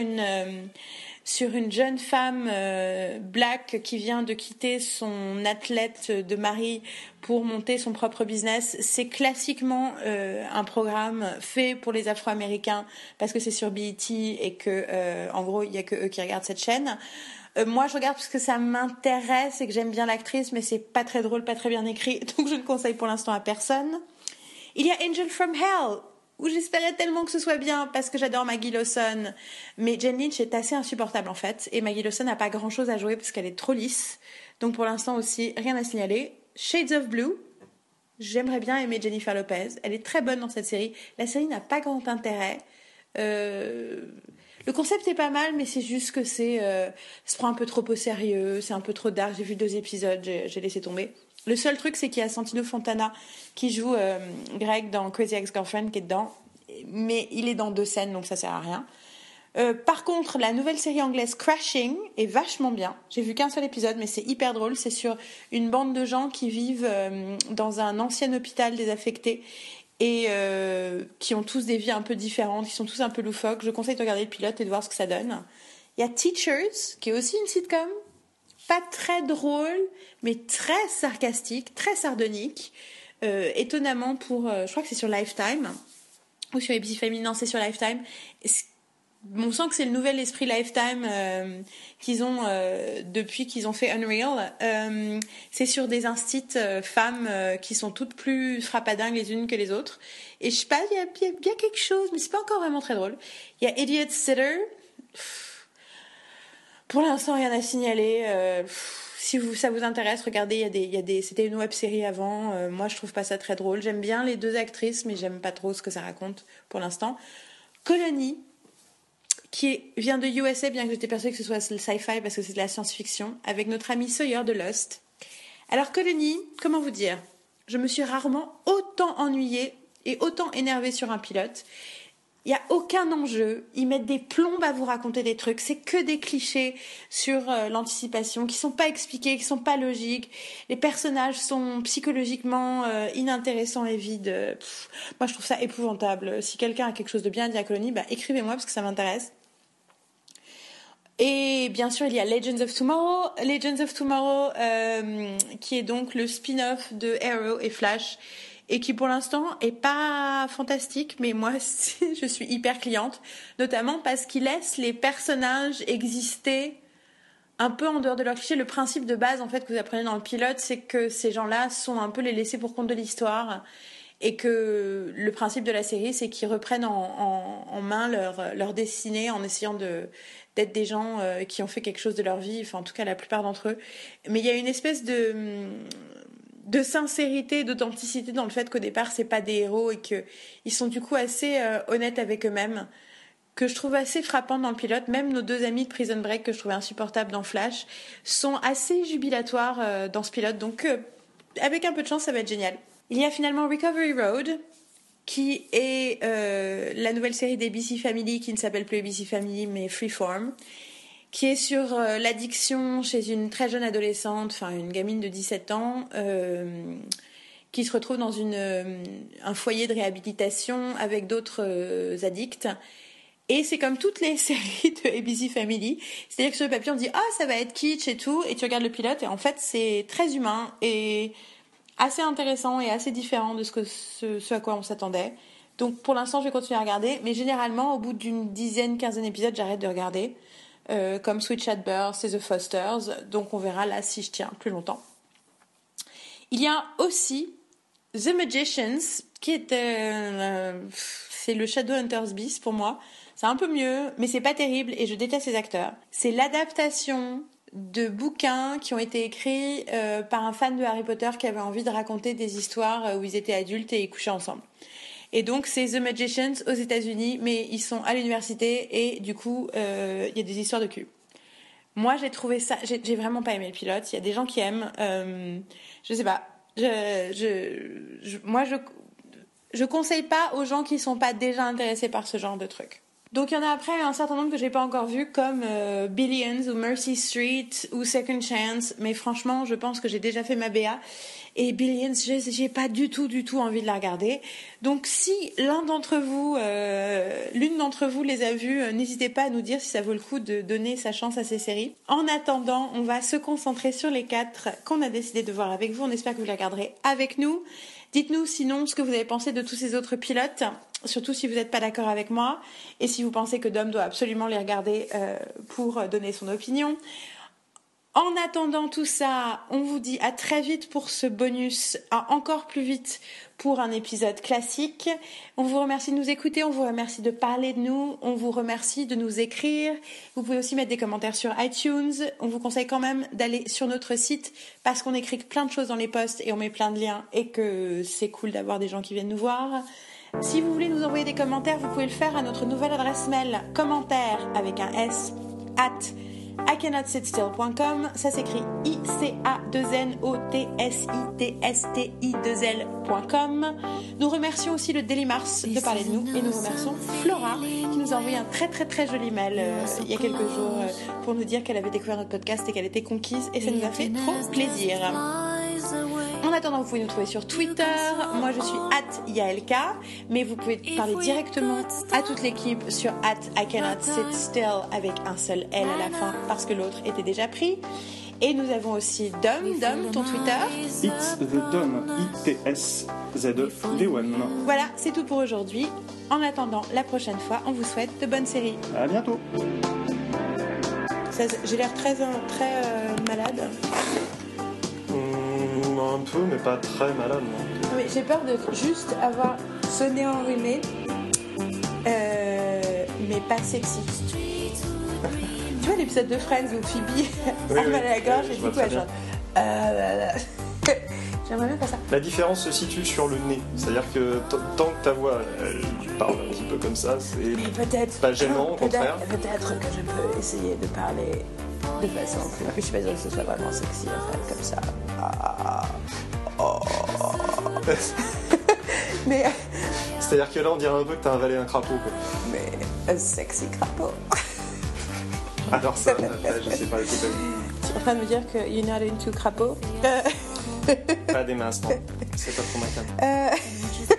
une jeune femme black qui vient de quitter son athlète de mari pour monter son propre business. C'est classiquement un programme fait pour les Afro-Américains parce que c'est sur BET et que en gros il y a que eux qui regardent cette chaîne. Moi, je regarde parce que ça m'intéresse et que j'aime bien l'actrice, mais c'est pas très drôle, pas très bien écrit, donc je ne conseille pour l'instant à personne. Il y a Angel from Hell, où j'espérais tellement que ce soit bien parce que j'adore Maggie Lawson, mais Jen Lynch est assez insupportable en fait, et Maggie Lawson n'a pas grand chose à jouer parce qu'elle est trop lisse, donc pour l'instant aussi rien à signaler. Shades of Blue, j'aimerais bien aimer Jennifer Lopez, elle est très bonne dans cette série. La série n'a pas grand intérêt. Le concept est pas mal, mais c'est juste que se prend un peu trop au sérieux, c'est un peu trop dark. J'ai vu 2 épisodes, j'ai laissé tomber. Le seul truc, c'est qu'il y a Santino Fontana qui joue Greg dans Crazy Ex-Girlfriend qui est dedans, mais il est dans 2 scènes, donc ça sert à rien. Par contre, la nouvelle série anglaise Crashing est vachement bien. J'ai vu qu'un seul épisode, mais c'est hyper drôle. C'est sur une bande de gens qui vivent dans un ancien hôpital désaffecté et qui ont tous des vies un peu différentes, qui sont tous un peu loufoques. Je conseille de regarder le pilote et de voir ce que ça donne. Il y a Teachers, qui est aussi une sitcom, pas très drôle, mais très sarcastique, très sardonique. Étonnamment je crois que c'est sur Lifetime, ou sur ABC Family, non, c'est sur Lifetime. On sent que c'est le nouvel esprit Lifetime qu'ils ont depuis qu'ils ont fait Unreal. C'est sur des instits femmes qui sont toutes plus frappadingues les unes que les autres. Et je sais pas, il y a bien quelque chose, mais c'est pas encore vraiment très drôle. Il y a Idiot Sitter. Pour l'instant, rien à signaler. Si ça vous intéresse, regardez, c'était une web série avant. Moi, je trouve pas ça très drôle. J'aime bien les 2 actrices, mais j'aime pas trop ce que ça raconte pour l'instant. Colony, qui vient de USA, bien que j'étais persuadée que ce soit le sci-fi parce que c'est de la science-fiction, avec notre ami Sawyer de Lost. Alors Colony, comment vous dire, je me suis rarement autant ennuyée et autant énervée sur un pilote. Il n'y a aucun enjeu, ils mettent des plombes à vous raconter des trucs, c'est que des clichés sur l'anticipation qui sont pas expliqués, qui sont pas logiques. Les personnages sont psychologiquement inintéressants et vides. Moi je trouve ça épouvantable. Si quelqu'un a quelque chose de bien à dire à Colony, écrivez-moi parce que ça m'intéresse. Et bien sûr, il y a Legends of Tomorrow, qui est donc le spin-off de Arrow et Flash, et qui pour l'instant est pas fantastique, mais moi je suis hyper cliente, notamment parce qu'il laisse les personnages exister un peu en dehors de leur cliché. Le principe de base en fait que vous apprenez dans le pilote, c'est que ces gens-là sont un peu les laissés pour compte de l'histoire, et que le principe de la série, c'est qu'ils reprennent en main leur destinée en essayant d'être des gens qui ont fait quelque chose de leur vie, enfin en tout cas la plupart d'entre eux. Mais il y a une espèce de sincérité, d'authenticité dans le fait qu'au départ c'est pas des héros et qu'ils sont du coup assez honnêtes avec eux-mêmes, que je trouve assez frappant dans le pilote. Même nos 2 amis de Prison Break que je trouvais insupportables dans Flash sont assez jubilatoires dans ce pilote, donc avec un peu de chance ça va être génial. Il y a finalement Recovery Road, qui est la nouvelle série d'ABC Family, qui ne s'appelle plus ABC Family mais Freeform, qui est sur l'addiction chez une très jeune adolescente, enfin une gamine de 17 ans, qui se retrouve dans un foyer de réhabilitation avec d'autres addicts. Et c'est comme toutes les séries de ABC Family, c'est-à-dire que sur le papier on dit « Ah, ça va être kitsch et tout », et tu regardes le pilote et en fait c'est très humain et assez intéressant et assez différent de ce à quoi on s'attendait. Donc pour l'instant je vais continuer à regarder, mais généralement au bout d'une quinzaine d'épisodes j'arrête de regarder, comme Switch at Birth et The Fosters, donc on verra là si je tiens plus longtemps. Il y a aussi The Magicians, qui est c'est le Shadowhunters bis pour moi. C'est un peu mieux, mais c'est pas terrible et je déteste les acteurs. C'est l'adaptation de bouquins qui ont été écrits par un fan de Harry Potter qui avait envie de raconter des histoires où ils étaient adultes et ils couchaient ensemble. Et donc c'est The Magicians aux États-Unis, mais ils sont à l'université et du coup il y a des histoires de cul. Moi j'ai trouvé ça, j'ai vraiment pas aimé le pilote. Il y a des gens qui aiment, je sais pas. Moi je conseille pas aux gens qui sont pas déjà intéressés par ce genre de truc. Donc il y en a après un certain nombre que j'ai pas encore vu, comme Billions ou Mercy Street ou Second Chance, mais franchement je pense que j'ai déjà fait ma BA. Et Billions, j'ai pas du tout envie de la regarder. Donc si l'une d'entre vous les a vues, n'hésitez pas à nous dire si ça vaut le coup de donner sa chance à ces séries. En attendant, on va se concentrer sur les 4 qu'on a décidé de voir avec vous. On espère que vous les regarderez avec nous. Dites-nous sinon ce que vous avez pensé de tous ces autres pilotes, surtout si vous n'êtes pas d'accord avec moi et si vous pensez que Dom doit absolument les regarder pour donner son opinion. En attendant tout ça, on vous dit à très vite pour ce bonus, encore plus vite pour un épisode classique. On vous remercie de nous écouter, on vous remercie de parler de nous, on vous remercie de nous écrire. Vous pouvez aussi mettre des commentaires sur iTunes. On vous conseille quand même d'aller sur notre site parce qu'on écrit plein de choses dans les posts et on met plein de liens et que c'est cool d'avoir des gens qui viennent nous voir. Si vous voulez nous envoyer des commentaires, vous pouvez le faire à notre nouvelle adresse mail commentaire avec un S @ICannotSitStill.com. Ça s'écrit ICANOTSITSTI2L.com. Nous remercions aussi le Daily Mars de parler de nous et nous remercions Flora qui nous a envoyé un très très très joli mail il y a quelques jours pour nous dire qu'elle avait découvert notre podcast et qu'elle était conquise et ça nous a fait trop plaisir. En attendant, vous pouvez nous trouver sur Twitter. Moi, je suis @YaelK, mais vous pouvez parler directement à toute l'équipe sur @ICannotSitStill avec un seul L à la fin parce que l'autre était déjà pris. Et nous avons aussi Dom, ton Twitter. It's the Dom, ITSZDOM. Voilà, c'est tout pour aujourd'hui. En attendant, la prochaine fois, on vous souhaite de bonnes séries. À bientôt. J'ai l'air très malade. Un peu, mais pas très malade. Oui, j'ai peur de juste avoir ce nez enrhumé, mais pas sexy. Tu vois l'épisode de Friends où Phoebe a mal à la gorge et du coup elle chante. J'aimerais bien faire ça. La différence se situe sur le nez. C'est-à-dire que tant que ta voix parle un petit peu comme ça, c'est pas gênant, au contraire. Peut-être que je peux essayer de parler de façon plus... Je suis pas sûre que ce soit vraiment sexy en fait, comme ça. Mais... C'est-à-dire que là, on dirait un peu que t'as avalé un crapaud, quoi. Mais un sexy crapaud. Alors ça, je sais pas, écoute. Tu es en train de me dire que you're not into crapaud? Pas des masses, non. C'est pas trop ma cam.